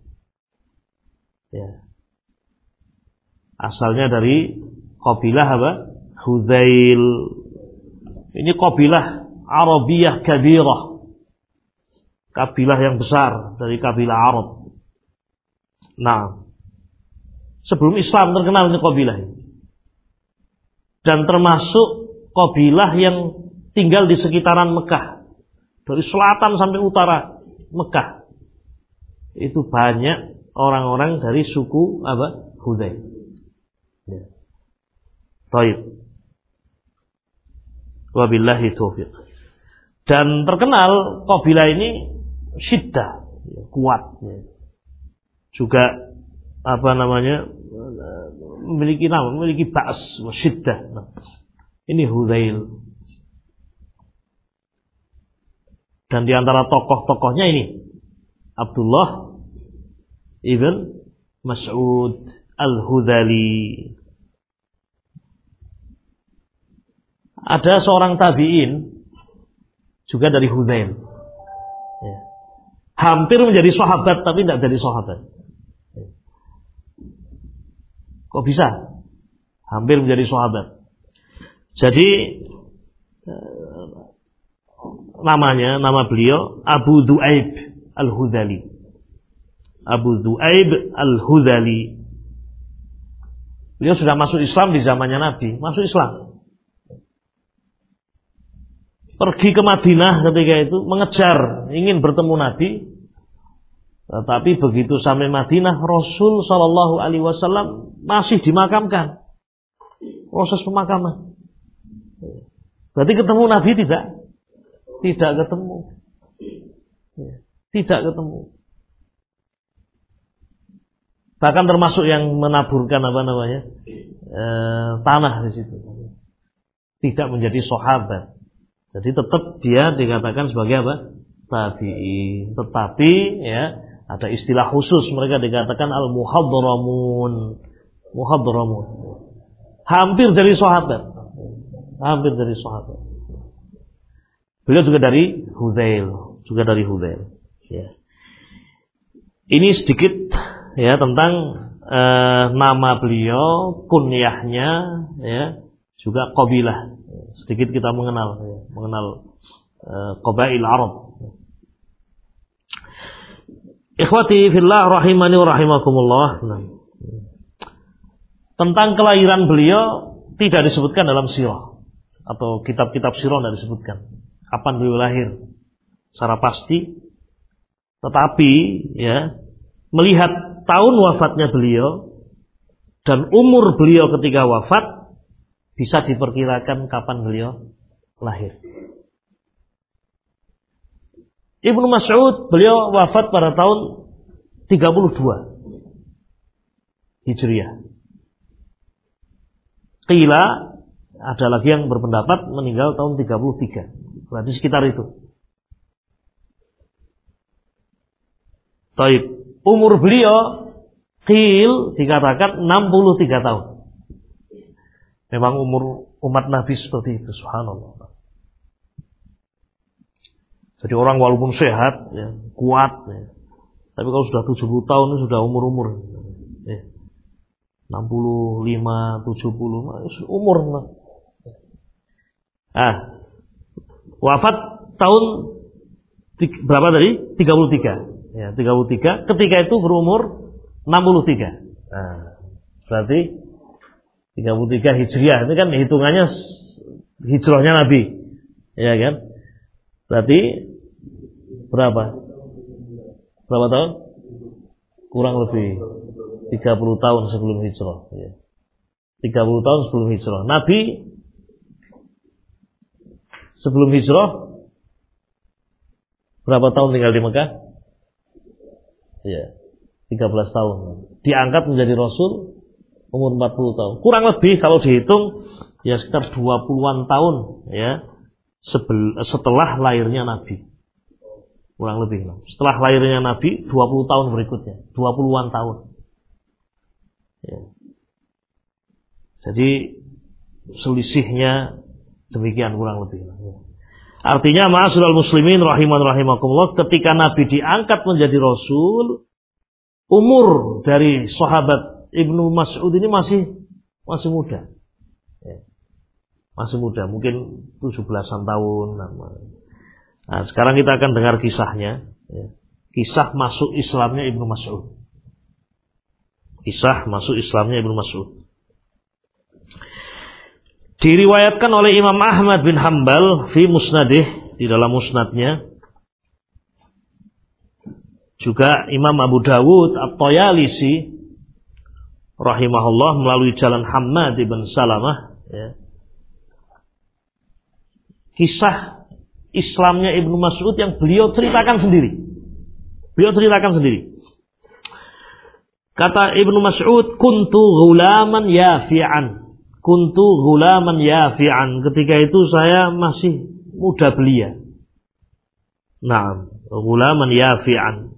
Ya. Asalnya dari kabilah apa? Hudzail. Ini kabilah Arabiyah kabirah. Kabilah yang besar dari kabilah Arab. Nah, sebelum Islam terkenal ini kabilah ini. Dan termasuk kabilah yang tinggal di sekitaran Mekah. Dari selatan sampai utara Mekah. Itu banyak orang-orang dari suku apa? Hudzail. Ya. Baik. Wabillahi taufiq. Dan terkenal kabilah ini syiddah, ya, kuat. Ya. Juga apa namanya? Memiliki nama, memiliki ba's, syiddah. Nah, ini Hudzail. Dan di antara tokoh-tokohnya ini Abdullah ibn Mas'ud Al-Hudhali. Ada seorang tabi'in juga dari Hudzail. Ya. Hampir menjadi sahabat tapi tidak jadi sahabat. Ya. Kok bisa? Hampir menjadi sahabat. Jadi namanya, nama beliau Abu Du'aib Al-Hudhali. Abu Du'aib Al-Hudhali. Beliau sudah masuk Islam di zamannya Nabi, masuk Islam. Pergi ke Madinah ketika itu, mengejar, ingin bertemu Nabi. Tetapi begitu sampai Madinah, Rasul Shallallahu Alaihi Wasallam masih dimakamkan. Proses pemakaman. Berarti ketemu Nabi tidak? Tidak ketemu. Tidak ketemu. Bahkan termasuk yang menaburkan apa namanya e, tanah di situ. Tidak menjadi sahabat. Jadi tetap dia dikatakan sebagai apa? Tabi'in. Tetapi ya ada istilah khusus, mereka dikatakan al-muhadramun. Muhadramun. Hampir jadi sahabat. Hampir jadi sahabat. Beliau juga dari Hudzail, juga dari Hudzail. Ya. Ini sedikit ya tentang uh, nama beliau, kunyahnya, ya, juga qabilah. Sedikit kita mengenal mengenal uh, qabail Arab. Ikhwati fillah rahimani wa rahimakumullah. Nah, tentang kelahiran beliau tidak disebutkan dalam sirah atau kitab-kitab sirah tidak disebutkan kapan beliau lahir secara pasti. Tetapi ya, melihat tahun wafatnya beliau dan umur beliau ketika wafat, bisa diperkirakan kapan beliau lahir. Ibnu Mas'ud beliau wafat pada tahun tiga puluh dua Hijriah. Qila, ada lagi yang berpendapat meninggal tahun tiga puluh tiga. Berarti sekitar itu. Taib. Umur beliau qil dikatakan enam puluh tiga tahun. Memang umur umat Nabi seperti itu, subhanallah. Jadi orang walaupun sehat, ya, kuat, ya, tapi kalau sudah tujuh puluh tahun itu sudah umur-umur. Ya. enam puluh lima, tujuh puluh, umur. Ah, wafat tahun berapa tadi? tiga puluh tiga. Ya, tiga puluh tiga. Ketika itu berumur enam puluh tiga. Nah, berarti tiga puluh tiga Hijriah. Ini kan hitungannya hijrahnya Nabi. Ya kan? Berarti berapa? Berapa tahun? Kurang lebih tiga puluh tahun sebelum hijrah. Ya. tiga puluh tahun sebelum hijrah. Nabi sebelum hijrah berapa tahun tinggal di Mekah? Ya, tiga belas tahun. Diangkat menjadi Rasul umur empat puluh tahun. Kurang lebih kalau dihitung ya sekitar dua puluhan tahun ya setelah lahirnya Nabi. Kurang lebih. Setelah lahirnya Nabi dua puluh tahun berikutnya, dua puluhan tahun. Ya. Jadi selisihnya demikian kurang lebih. Ya. Artinya ma'asyiral muslimin rahiman rahimakumullah, ketika Nabi diangkat menjadi Rasul, umur dari sahabat Ibnu Mas'ud ini masih masih muda. Ya. Masih muda, mungkin tujuh belasan tahun. Nah, sekarang kita akan dengar kisahnya. Ya. Kisah masuk Islamnya Ibnu Mas'ud. Kisah masuk Islamnya Ibnu Mas'ud. Diriwayatkan oleh Imam Ahmad bin Hanbal fi musnadih, di dalam musnadnya. Juga Imam Abu Dawud At-Tayalisi rahimahullah melalui jalan Hammad bin Salamah, ya. Kisah Islamnya Ibnu Mas'ud yang beliau ceritakan sendiri. Beliau ceritakan sendiri. Kata Ibnu Mas'ud, kuntu ghulaman yafi'an. Kuntu ghulaman yafi'an. Ketika itu saya masih muda belia. Nah, ghulaman yafi'an.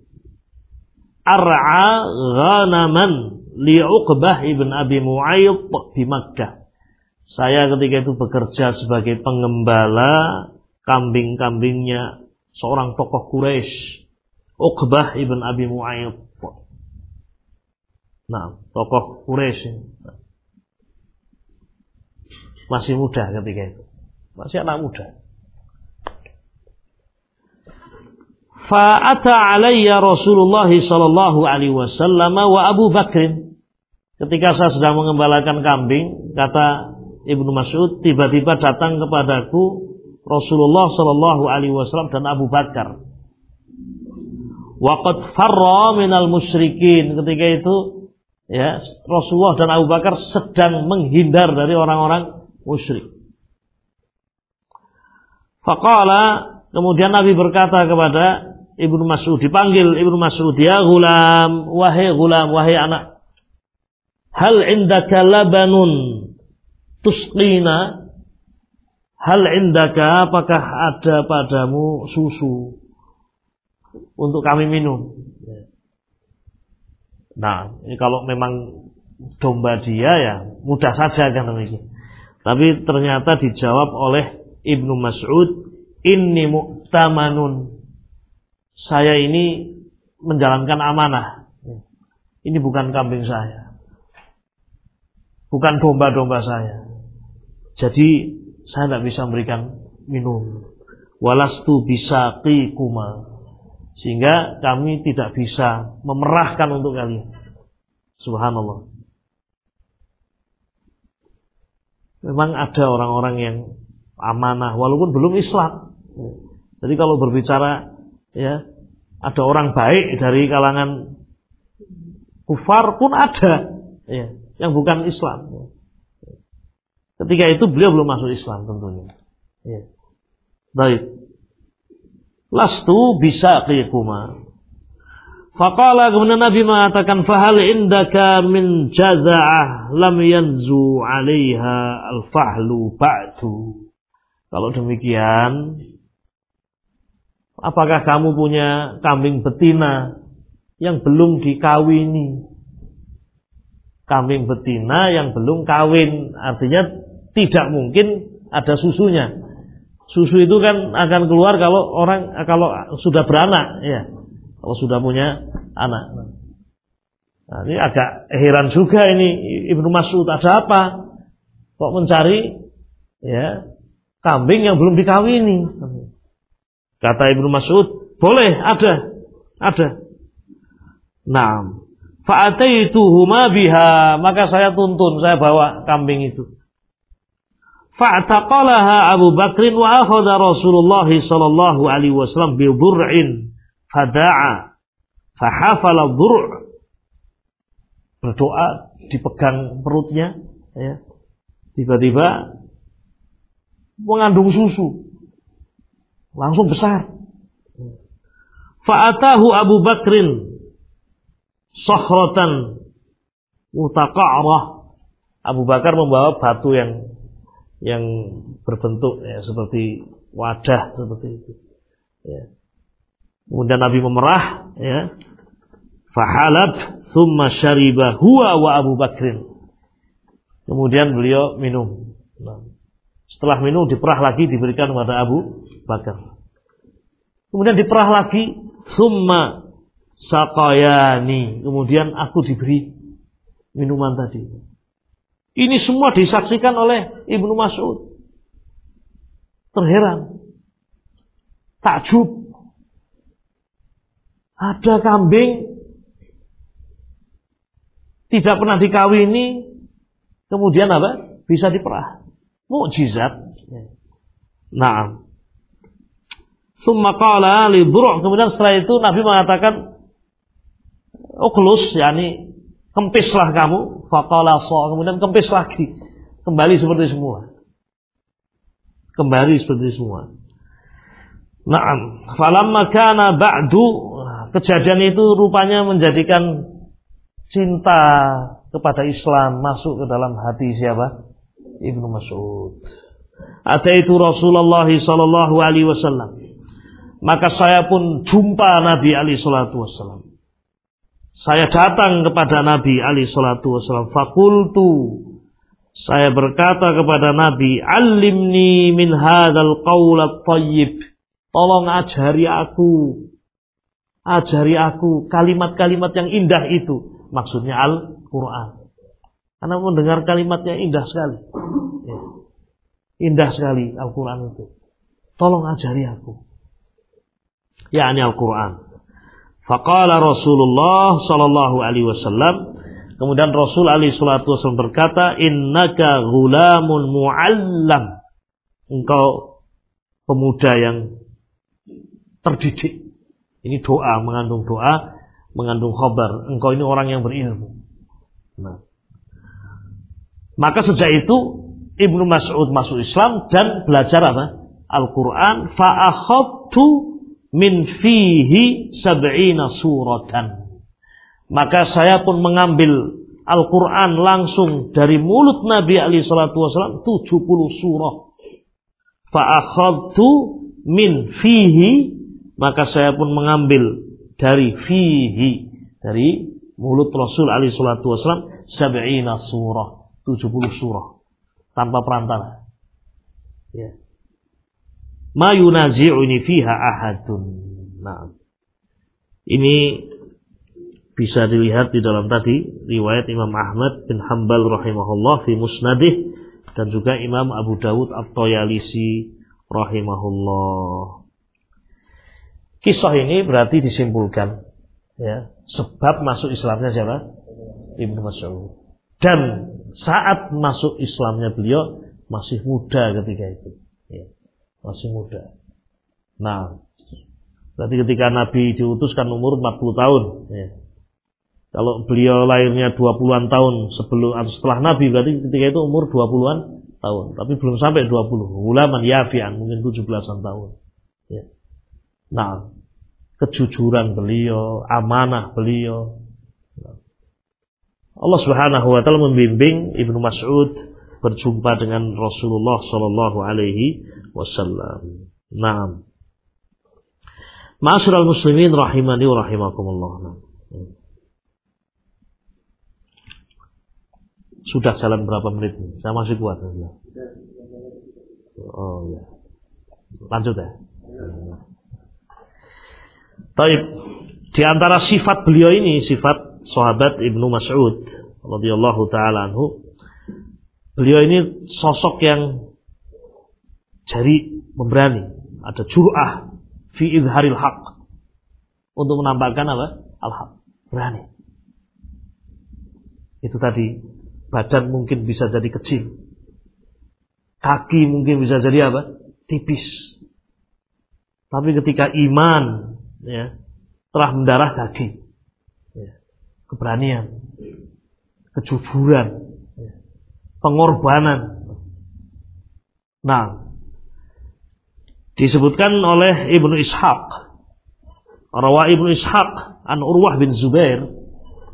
Ar'a ghanaman li Uqbah ibn Abi Mu'ayyid di Makkah. Saya ketika itu bekerja sebagai pengembala kambing-kambingnya seorang tokoh Quraisy, Uqbah ibn Abi Mu'ayyid. Nah, tokoh Quraisy. Masih muda ketika itu. Masih anak muda. Fa'ata alayya Rasulullah sallallahu alaihi wasallam wa Abu Bakr. Ketika saya sedang mengembalakan kambing, kata Ibnu Mas'ud, tiba-tiba datang kepadaku Rasulullah sallallahu alaihi wasallam dan Abu Bakar. Wa qad farra minal musyrikin. Ketika itu ya, Rasulullah dan Abu Bakar sedang menghindar dari orang-orang musyrik. Faqala, kemudian Nabi berkata kepada Ibnu Mas'ud, dipanggil Ibnu Mas'ud, ya gulam, wahai gulam, wahai anak, hal indaka labanun tusqina, hal indaka, apakah ada padamu susu untuk kami minum? Nah, ini kalau memang domba dia ya mudah saja kan demikian. Tapi ternyata dijawab oleh Ibnu Mas'ud, inni mu'tamanun. Saya ini menjalankan amanah. Ini bukan kambing saya. Bukan domba-domba saya. Jadi saya tidak bisa memberikan minum. Walastu bisaqikuma, sehingga kami tidak bisa memerahkan untuk kalian. Subhanallah. Memang ada orang-orang yang amanah walaupun belum Islam. Jadi kalau berbicara, ya, ada orang baik dari kalangan kufar pun ada, ya, yang bukan Islam. Ketika itu beliau belum masuk Islam tentunya. Ya. Baik. Lastu bisaqikuma. Faqala, kemudian Nabi mengatakan, fahal indaka min jaza'ah lam yanzu 'alaiha al-fahlu ba'du. Kalau demikian, apakah kamu punya kambing betina yang belum dikawini? Kambing betina yang belum kawin, artinya tidak mungkin ada susunya. Susu itu kan akan keluar kalau orang kalau sudah beranak, ya. Kalau sudah punya anak. Nah, ini agak heran juga ini Ibnu Mas'ud, ada apa? Kok mencari, ya, kambing yang belum dikawini? Kata Ibnu Mas'ud, boleh, ada, ada. Naam. Fa'ataituhuma biha, maka saya tuntun, saya bawa kambing itu. Fa'taqalaha Abu Bakrin wa akhadha Rasulullah sallallahu alaihi wasallam bi dhur'in fada'a fahafala dhur', berdoa, dipegang perutnya, ya. Tiba-tiba mengandung susu, langsung besar. Fa'atahu Abu Bakrin sakhratan mutaqa'rah. Abu Bakar membawa batu yang yang berbentuk, ya, seperti wadah seperti itu, ya. Kemudian Nabi memerah, ya, fahalab thumma syariba huwa wa Abu Bakrin. Kemudian beliau minum. Nah, setelah minum diperah lagi, diberikan kepada Abu Bakar. Kemudian diperah lagi, thumma saqayani. Kemudian aku diberi minuman tadi. Ini semua disaksikan oleh Ibnu Mas'ud. Terheran, takjub. Ada kambing tidak pernah dikawini, kemudian apa? Bisa diperah. Mukjizat. Nah, summa qala li dhur', kemudian setelah itu Nabi mengatakan, uklus, yakni kempislah kamu. Faqala sa, kemudian kempis lagi, kembali seperti semula, kembali seperti semua. Naam, falamma kana ba'du, kejadian itu rupanya menjadikan cinta kepada Islam masuk ke dalam hati siapa? Ibnu Mas'ud. Ataitu Rasulullah sallallahu alaihi wasallam, maka saya pun jumpa Nabi alaihi salatu wasallam. Saya datang kepada Nabi alaihi salatu wasallam. Fakultu, saya berkata kepada Nabi, alimni min hadzal qaul at-thayyib, tolong ajari aku, ajari aku kalimat-kalimat yang indah itu. Maksudnya Al-Quran. Karena mendengar kalimatnya indah sekali, ya. Indah sekali Al-Quran itu. Tolong ajari aku, yakni Al-Quran. Faqala Rasulullah sallallahu alaihi wasallam, kemudian Rasul alaihi salatu wasallam berkata, innaka ghulamun mu'allam, engkau pemuda yang terdidik. Ini doa, mengandung doa, mengandung khabar. Engkau ini orang yang berilmu. Nah, maka sejak itu Ibnu Mas'ud masuk Islam dan belajar apa? Al-Quran. Fa'akhadtu min fihi sab'ina suratan, maka saya pun mengambil Al-Quran langsung dari mulut Nabi alaihi salatu wasallam tujuh puluh surah. Fa'akhadtu min fihi, maka saya pun mengambil dari fihi, dari mulut Rasul alaihi salatu wasallam sab'ina surah, tujuh puluh surah tanpa perantara, ya. Ma yunazi'uni fiha ahadun. Nah, ini bisa dilihat di dalam tadi riwayat Imam Ahmad bin Hanbal rahimahullah fi musnadih dan juga Imam Abu Dawud At-Tayalisi rahimahullah. Kisah ini berarti disimpulkan, ya, sebab masuk Islamnya siapa? Ibnu Mas'ud. Dan saat masuk Islamnya beliau masih muda ketika itu, ya, masih muda. Nah, berarti ketika Nabi diutuskan umur empat puluh tahun, ya. Kalau beliau lahirnya dua puluhan tahun sebelum atau setelah Nabi, berarti ketika itu umur dua puluhan tahun. Tapi belum sampai dua puluh. Ulaman yafi'an, mungkin tujuh belasan tahun. Ya. Nah, kejujuran beliau, amanah beliau. Allah Subhanahu wa taala membimbing Ibnu Mas'ud berjumpa dengan Rasulullah sallallahu alaihi wasallam. Naam. Ma'asyiral muslimin rahimani wa rahimakumullah. Nah. Sudah jalan berapa menit nih? Saya masih kuat. Oh ya. Lanjut ya. Taib. Di antara sifat beliau ini, sifat sahabat Ibnu Mas'ud radhiyallahu taala anhu, beliau ini sosok yang jari, pemberani, ada jur'ah fi izharil haq, untuk menampakkan apa? Al-haq, berani. Itu tadi. Badan mungkin bisa jadi kecil, kaki mungkin bisa jadi apa? Tipis. Tapi ketika iman, ya, telah mendarah daging, ya, keberanian, kejujuran, ya, pengorbanan. Nah, disebutkan oleh Ibnu Ishaq, rawa Ibnu Ishaq an Urwah bin Zubair,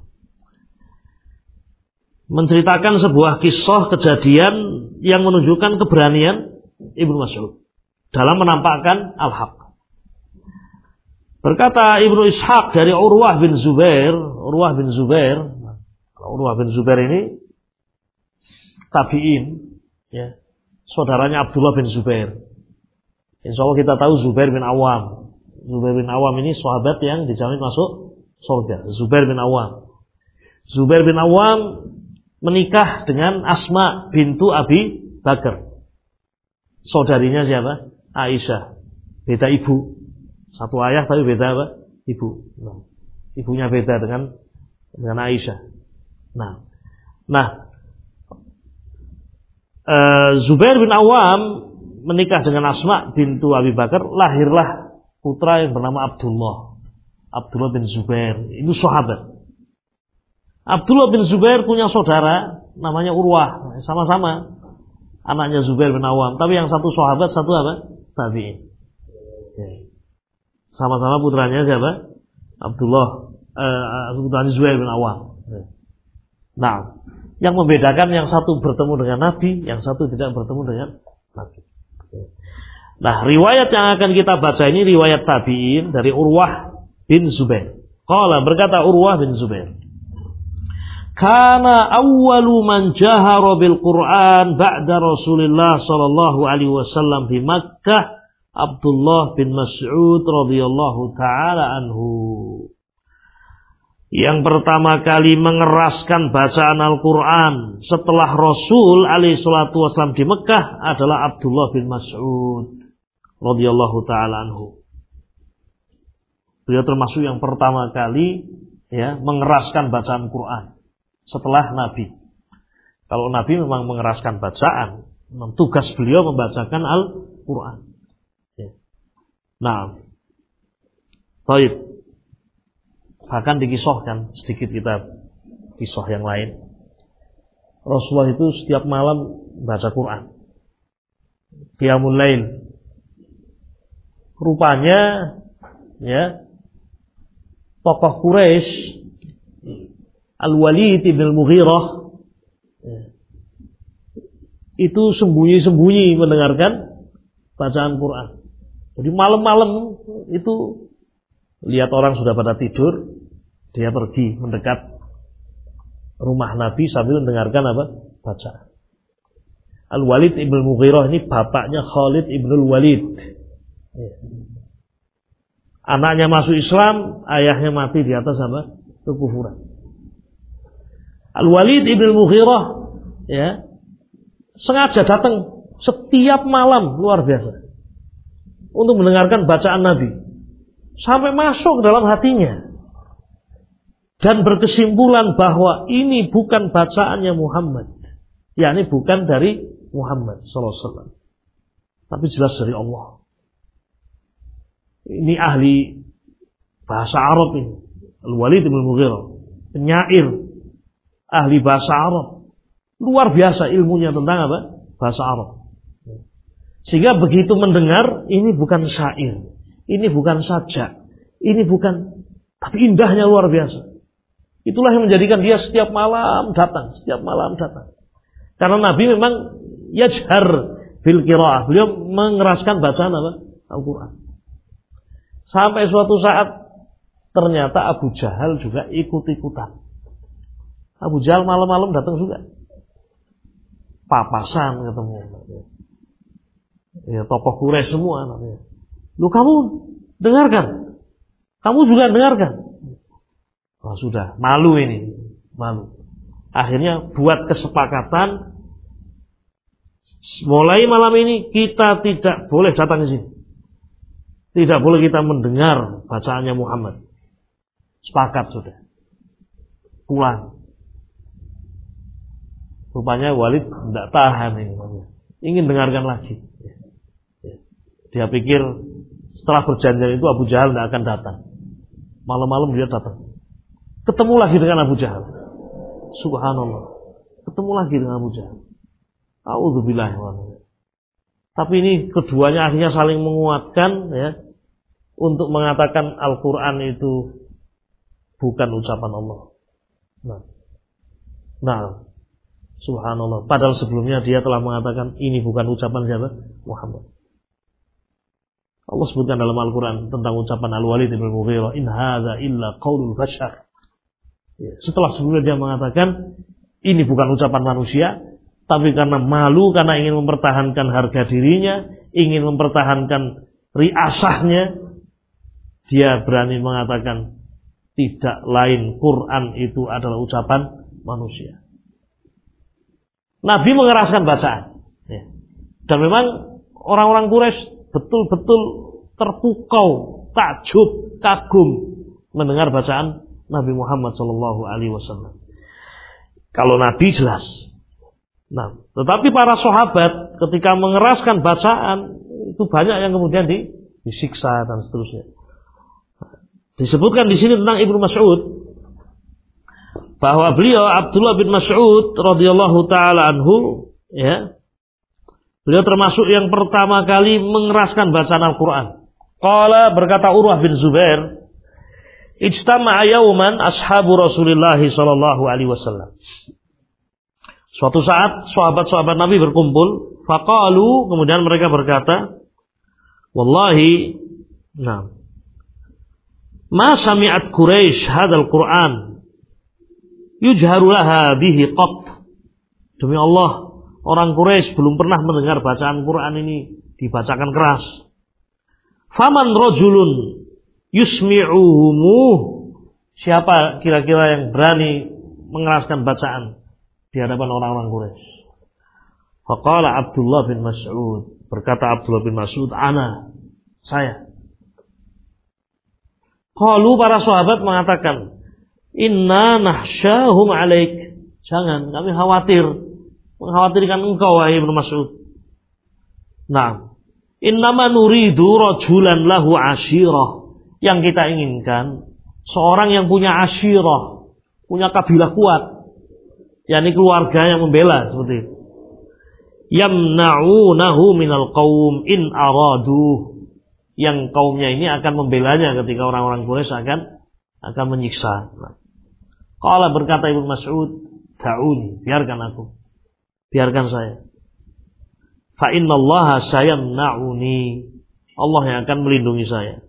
menceritakan sebuah kisah kejadian yang menunjukkan keberanian Ibnu Mas'ud dalam menampakkan al-haq. Berkata Ibnu Ishaq dari Urwah bin Zubair, Urwah bin Zubair, Urwah bin Zubair ini tabi'in, ya, saudaranya Abdullah bin Zubair. Insya Allah kita tahu Zubair bin Awam. Zubair bin Awam ini sahabat yang dijamin masuk surga. Zubair bin Awam. Zubair bin Awam menikah dengan Asma bintu Abi Bakar. Saudarinya siapa? Aisyah. Beda ibu. Satu ayah tapi beda apa? Ibu. Nah, ibunya beda dengan dengan Aisyah. Nah, nah, uh, Zubair bin Awam menikah dengan Asma bintu Abi Bakar, lahirlah putra yang bernama Abdullah. Abdullah bin Zubair. Itu sahabat. Abdullah bin Zubair punya saudara namanya Urwah, sama-sama anaknya Zubair bin Awam, tapi yang satu sahabat, satu apa? Tabi'in. Sama-sama putranya siapa? Abdullah, eh, putranya Zubair bin Awam. Nah, yang membedakan yang satu bertemu dengan Nabi, yang satu tidak bertemu dengan Nabi. Nah, riwayat yang akan kita baca ini riwayat tabi'in dari Urwah bin Zubair. Qala, berkata Urwah bin Zubair, kana awwalu man jahara bil Qur'an ba'da Rasulillah sallallahu alaihi wasallam di Makkah Abdullah bin Mas'ud radhiyallahu taala anhu. Yang pertama kali mengeraskan bacaan Al-Qur'an setelah Rasul alaihi salatu wasallam di Mekah adalah Abdullah bin Mas'ud radhiyallahu taala anhu. Beliau termasuk yang pertama kali, ya, mengeraskan bacaan Quran setelah Nabi. Kalau Nabi memang mengeraskan bacaan, memang tugas beliau membacakan Al-Quran. Ya. Nah, baik. Bahkan dikisahkan sedikit kita kisah yang lain. Rasulullah itu setiap malam baca Quran. Qiyamul Lail. Rupanya, ya, tokoh Quraisy Al-Walid ibn Al-Mughirah, ya, itu sembunyi-sembunyi mendengarkan bacaan Quran. Jadi malam-malam itu lihat orang sudah pada tidur, dia pergi mendekat rumah Nabi sambil mendengarkan apa? Bacaan. Al-Walid ibn Al-Mughirah ini bapaknya Khalid ibn Al-Walid. Ya. Anaknya masuk Islam, ayahnya mati di atas apa? Kekufuran. Al-Walid ibn Al-Mughirah, ya, sengaja datang setiap malam, luar biasa, untuk mendengarkan bacaan Nabi sampai masuk dalam hatinya dan berkesimpulan bahwa ini bukan bacaannya Muhammad, yakni bukan dari Muhammad sallallahu alaihi wasallam, tapi jelas dari Allah. Ini ahli bahasa Arab ini, Al-Walid bin Mughirah, penyair, ahli bahasa Arab, luar biasa ilmunya tentang apa? Bahasa Arab. Sehingga begitu mendengar, ini bukan syair, ini bukan sajak, ini bukan, tapi indahnya luar biasa. Itulah yang menjadikan dia setiap malam datang, setiap malam datang. Karena Nabi memang yajhar bil qiraah, beliau mengeraskan bacaan apa? Al-Quran. Sampai suatu saat ternyata Abu Jahal juga ikut-ikutan. Abu Jahal malam-malam datang juga. Papasan ketemu. Ya, tokoh Quraisy semua namanya. Lu kamu dengarkan. Kamu juga dengarkan. Oh, sudah, malu ini, malu. Akhirnya buat kesepakatan, mulai malam ini kita tidak boleh datang ke sini. Tidak boleh kita mendengar bacaannya Muhammad. Sepakat sudah. Pulang. Rupanya Walid tidak tahan ini. Ingin dengarkan lagi. Dia pikir setelah perjanjian itu Abu Jahal tidak akan datang. Malam-malam dia datang. Ketemu lagi dengan Abu Jahal. Subhanallah. Ketemu lagi dengan Abu Jahal. A'udzubillah. Tapi ini keduanya akhirnya saling menguatkan ya, untuk mengatakan Al-Quran itu bukan ucapan Allah. Nah, nah, subhanallah. Padahal sebelumnya dia telah mengatakan ini bukan ucapan siapa? Muhammad. Allah sebutkan dalam Al-Quran tentang ucapan Al-Walid bin Mughirah, in hadza illa qaulul bashar. Ya, setelah sebelumnya dia mengatakan ini bukan ucapan manusia, tapi karena malu, karena ingin mempertahankan harga dirinya, ingin mempertahankan riasahnya, dia berani mengatakan tidak lain Quran itu adalah ucapan manusia. Nabi mengeraskan bacaan. Ya. Dan memang orang-orang Quraisy betul-betul terpukau, takjub, kagum mendengar bacaan Nabi Muhammad shallallahu alaihi wasallam. Kalau Nabi jelas. Nah, tetapi para sahabat ketika mengeraskan bacaan itu banyak yang kemudian disiksa dan seterusnya. Disebutkan di sini tentang Ibnu Mas'ud bahwa beliau Abdullah bin Mas'ud radhiyallahu taala anhu, ya, beliau termasuk yang pertama kali mengeraskan bacaan Al-Quran. Qala, berkata Urwah bin Zubair, ijtama'a yauman ashabu Rasulillah sallallahu alaihi wasallam. Suatu saat sahabat-sahabat Nabi berkumpul, faqalu, kemudian mereka berkata, wallahi, nah, ma sami'at Quraisy hadzal Qur'an yujharu laha bihi qat. Demi Allah, orang Quraisy belum pernah mendengar bacaan Quran ini dibacakan keras. Faman rajulun yusmi'uhumu, siapa kira-kira yang berani mengeraskan bacaan di hadapan orang-orang Quraisy? Faqala Abdullah bin Mas'ud, berkata Abdullah bin Mas'ud, ana, saya. Qalu, para sahabat mengatakan, inna nahsyahum alaik, jangan, kami khawatir, mengkhawatirkan engkau wahai Ibnu Mas'ud. Nah, innama nuridu rajulan lahu asyirah, yang kita inginkan seorang yang punya asyirah, punya kabilah kuat, yakni keluarga yang membela, seperti itu. Yamna'unahu minal qaum in aradu, yang kaumnya ini akan membelanya ketika orang-orang Quraisy akan akan menyiksa. Nah, qala, berkata Ibnu Mas'ud, da'uni, biarkan aku, biarkan saya. Fa innallaha sayamna'uni, Allah yang akan melindungi saya.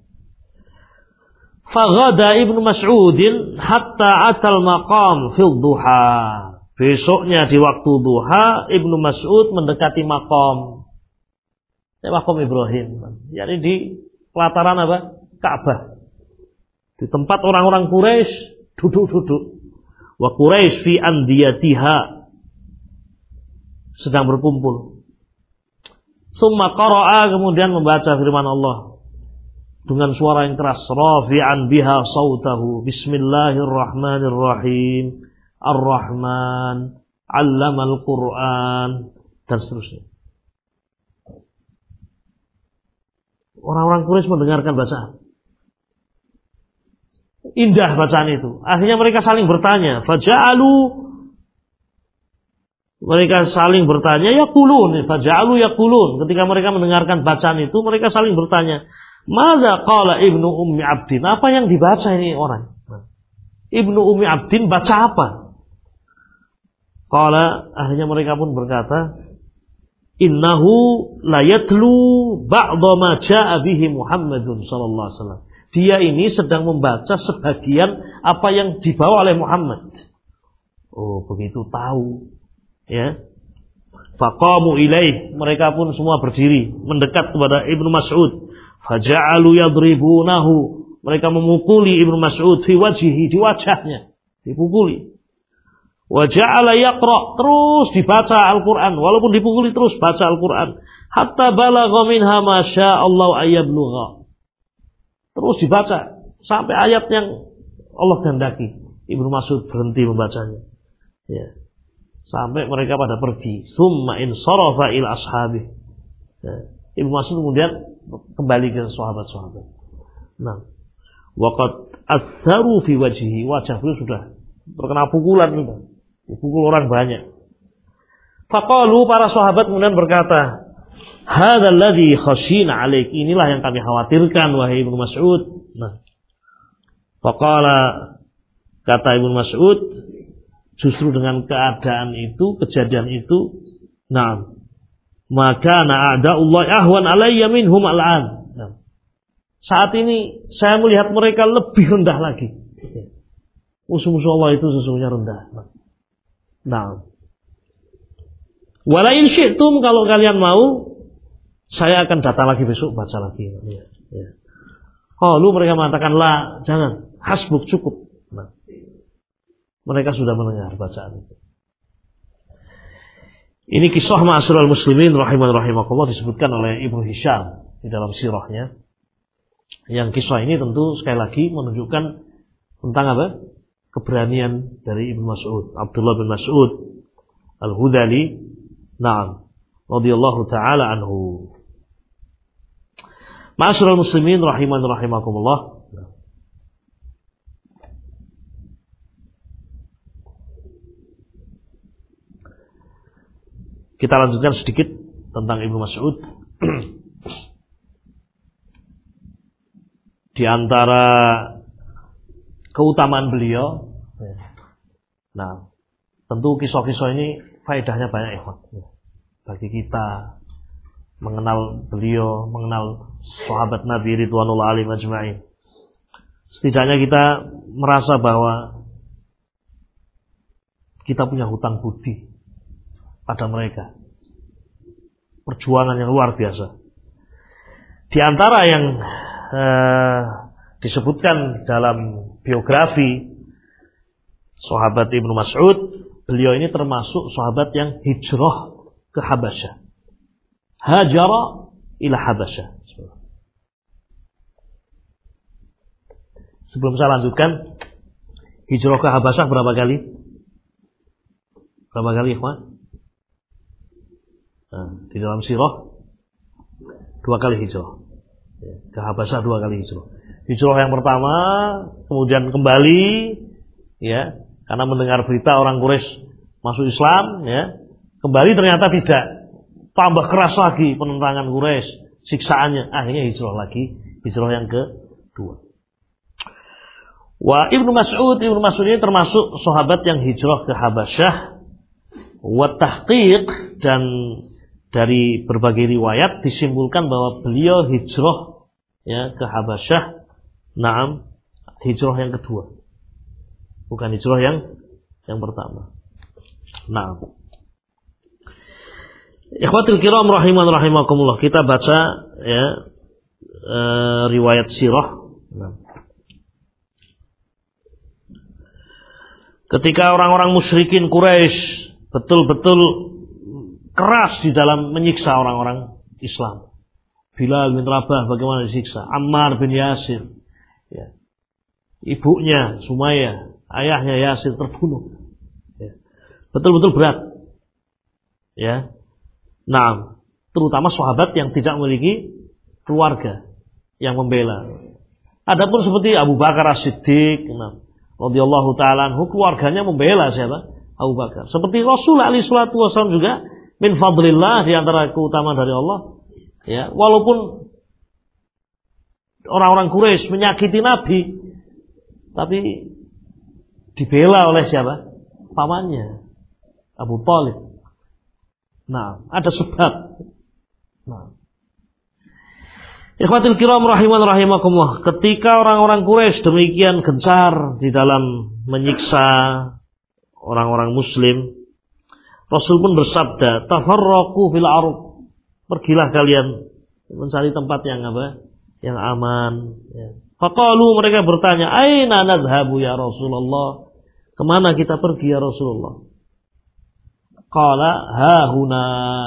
Faghada Ibnu Mas'udin hatta atal maqam fil duha. Besoknya di waktu duha, Ibnu Mas'ud mendekati maqam. Ya, maqam Ibrahim. Yakni di pelataran apa? Ka'bah. Di tempat orang-orang Quraisy duduk-duduk. Wa Quraisy fi andiyatiha. sedang berkumpul. Summa qara'a, kemudian membaca firman Allah dengan suara yang keras, rafi'an biha sautahu, bismillahirrahmanirrahim, ar-rahman, 'allamal Qur'an, dan seterusnya. Orang-orang Quraisy mendengarkan bacaan. Indah bacaan itu. Akhirnya mereka saling bertanya, faja'alu, mereka saling bertanya, yaqulun, faja'alu yaqulun. Ketika mereka mendengarkan bacaan itu, mereka saling bertanya, madza qala Ibnu Ummi Abdin? Apa yang dibaca ini orang? Ibnu Ummi Abdin baca apa? Qala, akhirnya mereka pun berkata, innahu la yatlu ba'dha ma jaa'a bihi Muhammadun sallallahu alaihi wasallam. Dia ini sedang membaca sebagian apa yang dibawa oleh Muhammad. Oh, begitu tahu. Ya, faqamu ilaih, mereka pun semua berdiri mendekat kepada Ibnu Mas'ud. Faja'alu yadribunahu, mereka memukuli Ibnu Mas'ud fi wajhihi, di wajahnya dipukuli. Wa ja'ala yaqra, terus dibaca Al-Qur'an, walaupun dipukuli terus baca Al-Qur'an, hatta balagha minha ma sya'allahu ayyablugha. Terus dibaca sampai ayat yang Allah kehendaki. Ibnu Mas'ud berhenti membacanya. Ya. Sampai mereka pada pergi. Summa in sarafa ila ashabi. Ya. Ibnu Mas'ud kemudian kembali ke sahabat-sahabat. Nah, waqad atharu fi wajhihi, wajah beliau sudah terkena pukulan itu. Dipukul orang banyak. Faqalu, para sahabat kemudian berkata, hadzal ladzi khashina alaik, inilah yang kami khawatirkan wahai Ibnu Mas'ud. Nah, faqala, kata Ibnu Mas'ud, justru dengan keadaan itu, kejadian itu, nah, maka na'ada'ullah ahwan alayya minhum al'an. Nah, saat ini saya melihat mereka lebih rendah lagi. Musuh-musuh Allah itu sesungguhnya rendah. Nah, wala in syi'tum, kalau kalian mau, saya akan datang lagi besok baca lagi. Ya, ya. Oh, lu mereka mengatakan la, jangan, hasbuk, cukup. Nah, mereka sudah mendengar bacaan itu. Ini kisah ma'asyiral muslimin rahiman rahimakumullah, disebutkan oleh Ibnu Hisham di dalam sirahnya. Yang kisah ini tentu sekali lagi menunjukkan tentang apa? Keberanian dari Ibnu Mas'ud, Abdullah bin Mas'ud Al-Hudali, na'am, radhiyallahu taala anhu. Ma'asyiral muslimin rahiman rahimakumullah. Kita lanjutkan sedikit tentang Ibnu Mas'ud. Di antara keutamaan beliau, nah, tentu kisah-kisah ini faedahnya banyak, ikhwan. Bagi kita mengenal beliau, mengenal sahabat Nabi ridwanullah alaihim ajma'in. Setidaknya kita merasa bahwa kita punya hutang budi pada mereka. Perjuangan yang luar biasa. Di antara yang eh, disebutkan dalam biografi sahabat Ibnu Mas'ud, beliau ini termasuk sahabat yang hijrah ke Habasyah. Hajara ila Habasyah. Sebelum saya lanjutkan, hijrah ke Habasyah berapa kali? Berapa kali, ikhwan? Nah, di dalam sirah dua kali hijrah. Ke Habasyah dua kali hijrah. Hijrah yang pertama, kemudian kembali, ya, karena mendengar berita orang Quraisy masuk Islam, ya, kembali ternyata tidak, tambah keras lagi penentangan Quraisy, siksaannya, akhirnya hijrah lagi, hijrah yang kedua. Wa Ibnu Mas'ud, Ibnu Mas'ud ini termasuk sahabat yang hijrah ke Habasyah. Wa tahqiq, dan dari berbagai riwayat disimpulkan bahwa beliau hijrah, ya, ke Habasyah, naam, hijrah yang kedua, bukan hijrah yang yang pertama. Naam. Ikhwatul kiram rahiman rahimakumullah, kita baca, ya, e, riwayat sirah. Nah. Ketika orang-orang musyrikin Quraisy betul-betul keras di dalam menyiksa orang-orang Islam. Bilal bin Rabah bagaimana disiksa, Ammar bin Yasir, ya. Ibunya Sumayyah, ayahnya Yasir terbunuh. Ya. Betul-betul berat. Ya. Nah, terutama sahabat yang tidak memiliki keluarga yang membela. Adapun seperti Abu Bakar As-Siddiq, nah, radhiyallahu taala anhu, keluarganya membela siapa? Abu Bakar. Seperti Rasul alaihi salatu wasallam juga min fadlillah, di antara keutamaan dari Allah. Ya, walaupun orang-orang Quraisy menyakiti Nabi, tapi dibela oleh siapa? Pamannya, Abu Thalib. Nah, ada sebab. Nah. Ikhwatul kiram rahiman rahimakumullah, ketika orang-orang Quraisy demikian gencar di dalam menyiksa orang-orang muslim, Rasul pun bersabda, tafarraqu fil ardh, pergilah kalian mencari tempat yang apa? Yang aman, ya. Faqalu, mereka bertanya, aina nadhhabu ya Rasulullah? Kemana kita pergi ya Rasulullah? Qala ha huna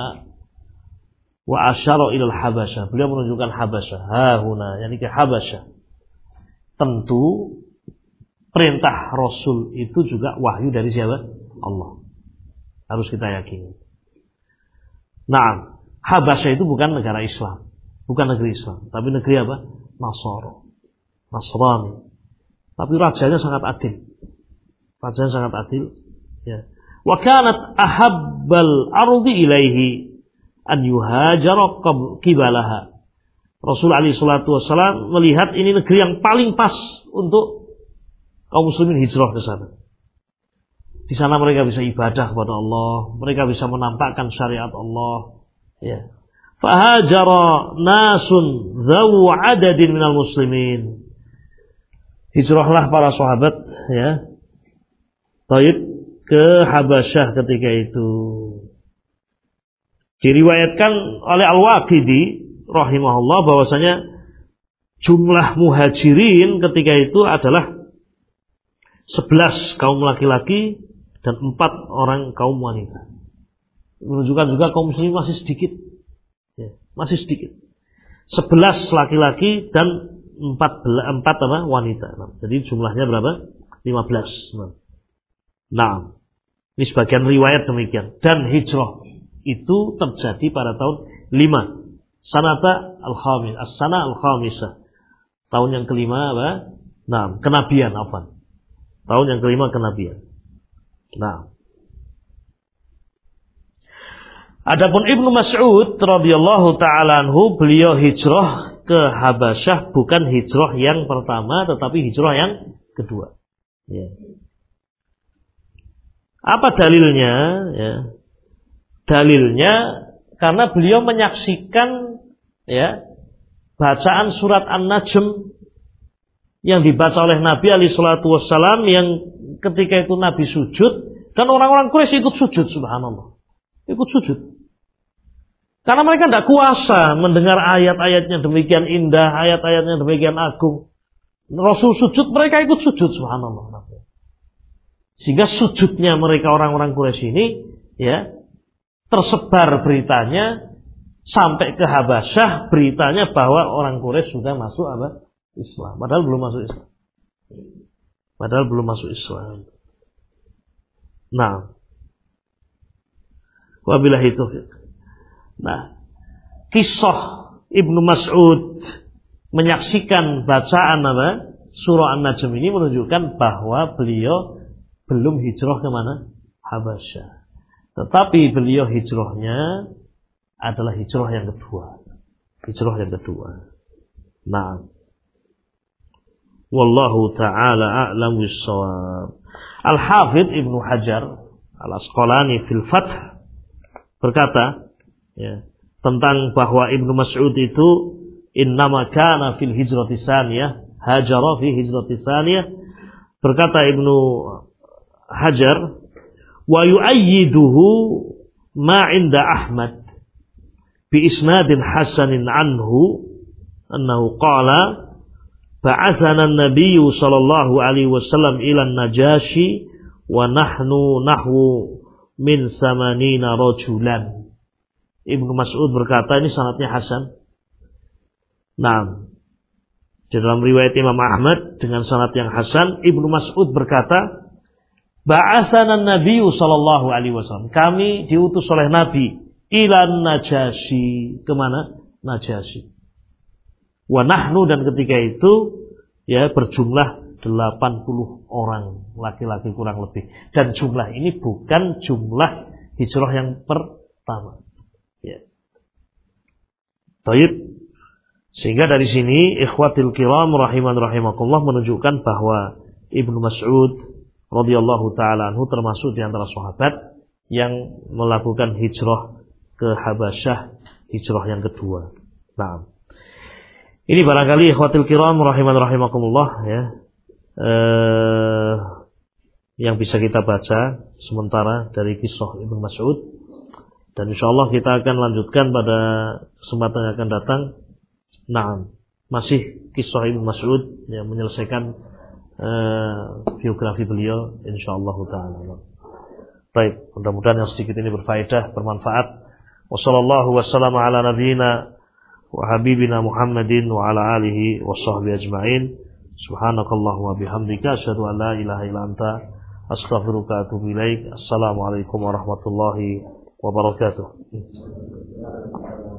wa asyara ila al-Habasyah. Beliau menunjukkan Habasyah, ha huna, yakni ke Habasyah. Tentu perintah Rasul itu juga wahyu dari siapa? Allah. Harus kita yakini. Nah, Habasyah itu bukan negara Islam, bukan negeri Islam, tapi negeri apa? Nasara, Nasrani. Tapi rajanya sangat adil. Rajanya sangat adil. Ya. Wa kanat ahabbal ardi ilaihi an yuhajara qibalaha. Rasul alaihi salatu wasallam melihat ini negeri yang paling pas untuk kaum muslimin hijrah ke sana. Di sana mereka bisa ibadah kepada Allah, mereka bisa menampakkan syariat Allah. Ya. Fahajara nasun zawu adadin minal muslimin. Hijrahlah para sahabat, ya, Taib, ke Habasyah ketika itu. Diriwayatkan oleh Al-Waqidi rahimahullah bahwasanya jumlah muhajirin ketika itu adalah sebelas kaum laki-laki dan empat orang kaum wanita. Menunjukkan juga kaum muslim masih sedikit, ya, masih sedikit. Sebelas laki-laki dan empat empat apa wanita. Jadi jumlahnya berapa? Lima belas. Nah, ini sebagian riwayat demikian. Dan hijrah itu terjadi pada tahun lima. Sanata al-khamis, as-sana al-khamisah. Tahun yang kelima apa? Nah, kenabian apa? Tahun yang kelima kenabian. Nah. Adapun Ibnu Mas'ud radhiyallahu taala anhu, beliau hijrah ke Habasyah bukan hijrah yang pertama tetapi hijrah yang kedua. Ya. Apa dalilnya? Ya. Dalilnya karena beliau menyaksikan, ya, bacaan surat An-Najm yang dibaca oleh Nabi alaihi salatu wassalam, yang ketika itu Nabi sujud dan orang-orang Quraisy ikut sujud, subhanallah. Ikut sujud. Karena mereka tidak kuasa mendengar ayat-ayatnya demikian indah, ayat-ayatnya demikian agung. Rasul sujud, mereka ikut sujud, subhanallah. Sehingga sujudnya mereka orang-orang Quraisy ini, ya, tersebar beritanya sampai ke Habasyah, beritanya bahwa orang Quraisy sudah masuk apa? Islam. Padahal belum masuk Islam. Padahal belum masuk Islam. Nah, wabillahi taufiq. Nah, kisah Ibnu Mas'ud menyaksikan bacaan apa? Surah An-Najm ini menunjukkan bahwa beliau belum hijrah ke mana? Habasyah. Tetapi beliau hijrahnya adalah hijrah yang kedua. Hijrah yang kedua. Nah, wallahu ta'ala a'lam bis-shawab. Al-Hafidz Ibnu Hajar Al-Asqalani fil Fath berkata, ya, tentang bahwa Ibnu Mas'ud itu innama kana fil hijrati tsaniyah, hajara fi hijrati tsaniyah. Berkata Ibnu Hajar, wa yu'ayyiduhu ma 'inda Ahmad bi isnadin hasanin anhu annahu qala ba'athana an-nabiy sallallahu alaihi wasallam ila an-Najashi wa nahnu nahwu min samanina rajulan. Ibnu Mas'ud berkata, ini sanadnya hasan. Nah, di dalam riwayat Imam Ahmad dengan sanad yang hasan, Ibnu Mas'ud berkata, ba'atsana Nabi sallallahu alaihi wasallam. Kami diutus oleh Nabi ilan Najasyi. Kemana? Najasyi. Wa nahnu, dan ketika itu ya berjumlah delapan puluh orang, laki-laki kurang lebih. Dan jumlah ini bukan jumlah hijrah yang pertama. Ya. Taib. Sehingga dari sini ikhwatil kiram rahiman rahimakumullah menunjukkan bahwa Ibnu Mas'ud radhiyallahu taala anhu termasuk di antara sahabat yang melakukan hijrah ke Habasyah, hijrah yang kedua. Nah, ini barangkali ikhwatil kiram rahiman rahimakumullah ya, eh, yang bisa kita baca sementara dari kisah Ibnu Mas'ud, dan insyaallah kita akan lanjutkan pada kesempatan yang akan datang. Nah, masih kisah Ibnu Mas'ud yang menyelesaikan uh, biografi beliau insyaallah taala. Baik, mudah-mudahan yang sedikit ini berfaedah, bermanfaat. Wassallallahu wassalamu ala nabiyyina wa habibina Muhammadin wa ala alihi washabbihi ajmain. Subhanakallahumma bihamdika asyhadu an la ilaha illa anta astaghfiruka wa atubu ilaik. Assalamualaikum warahmatullahi wabarakatuh.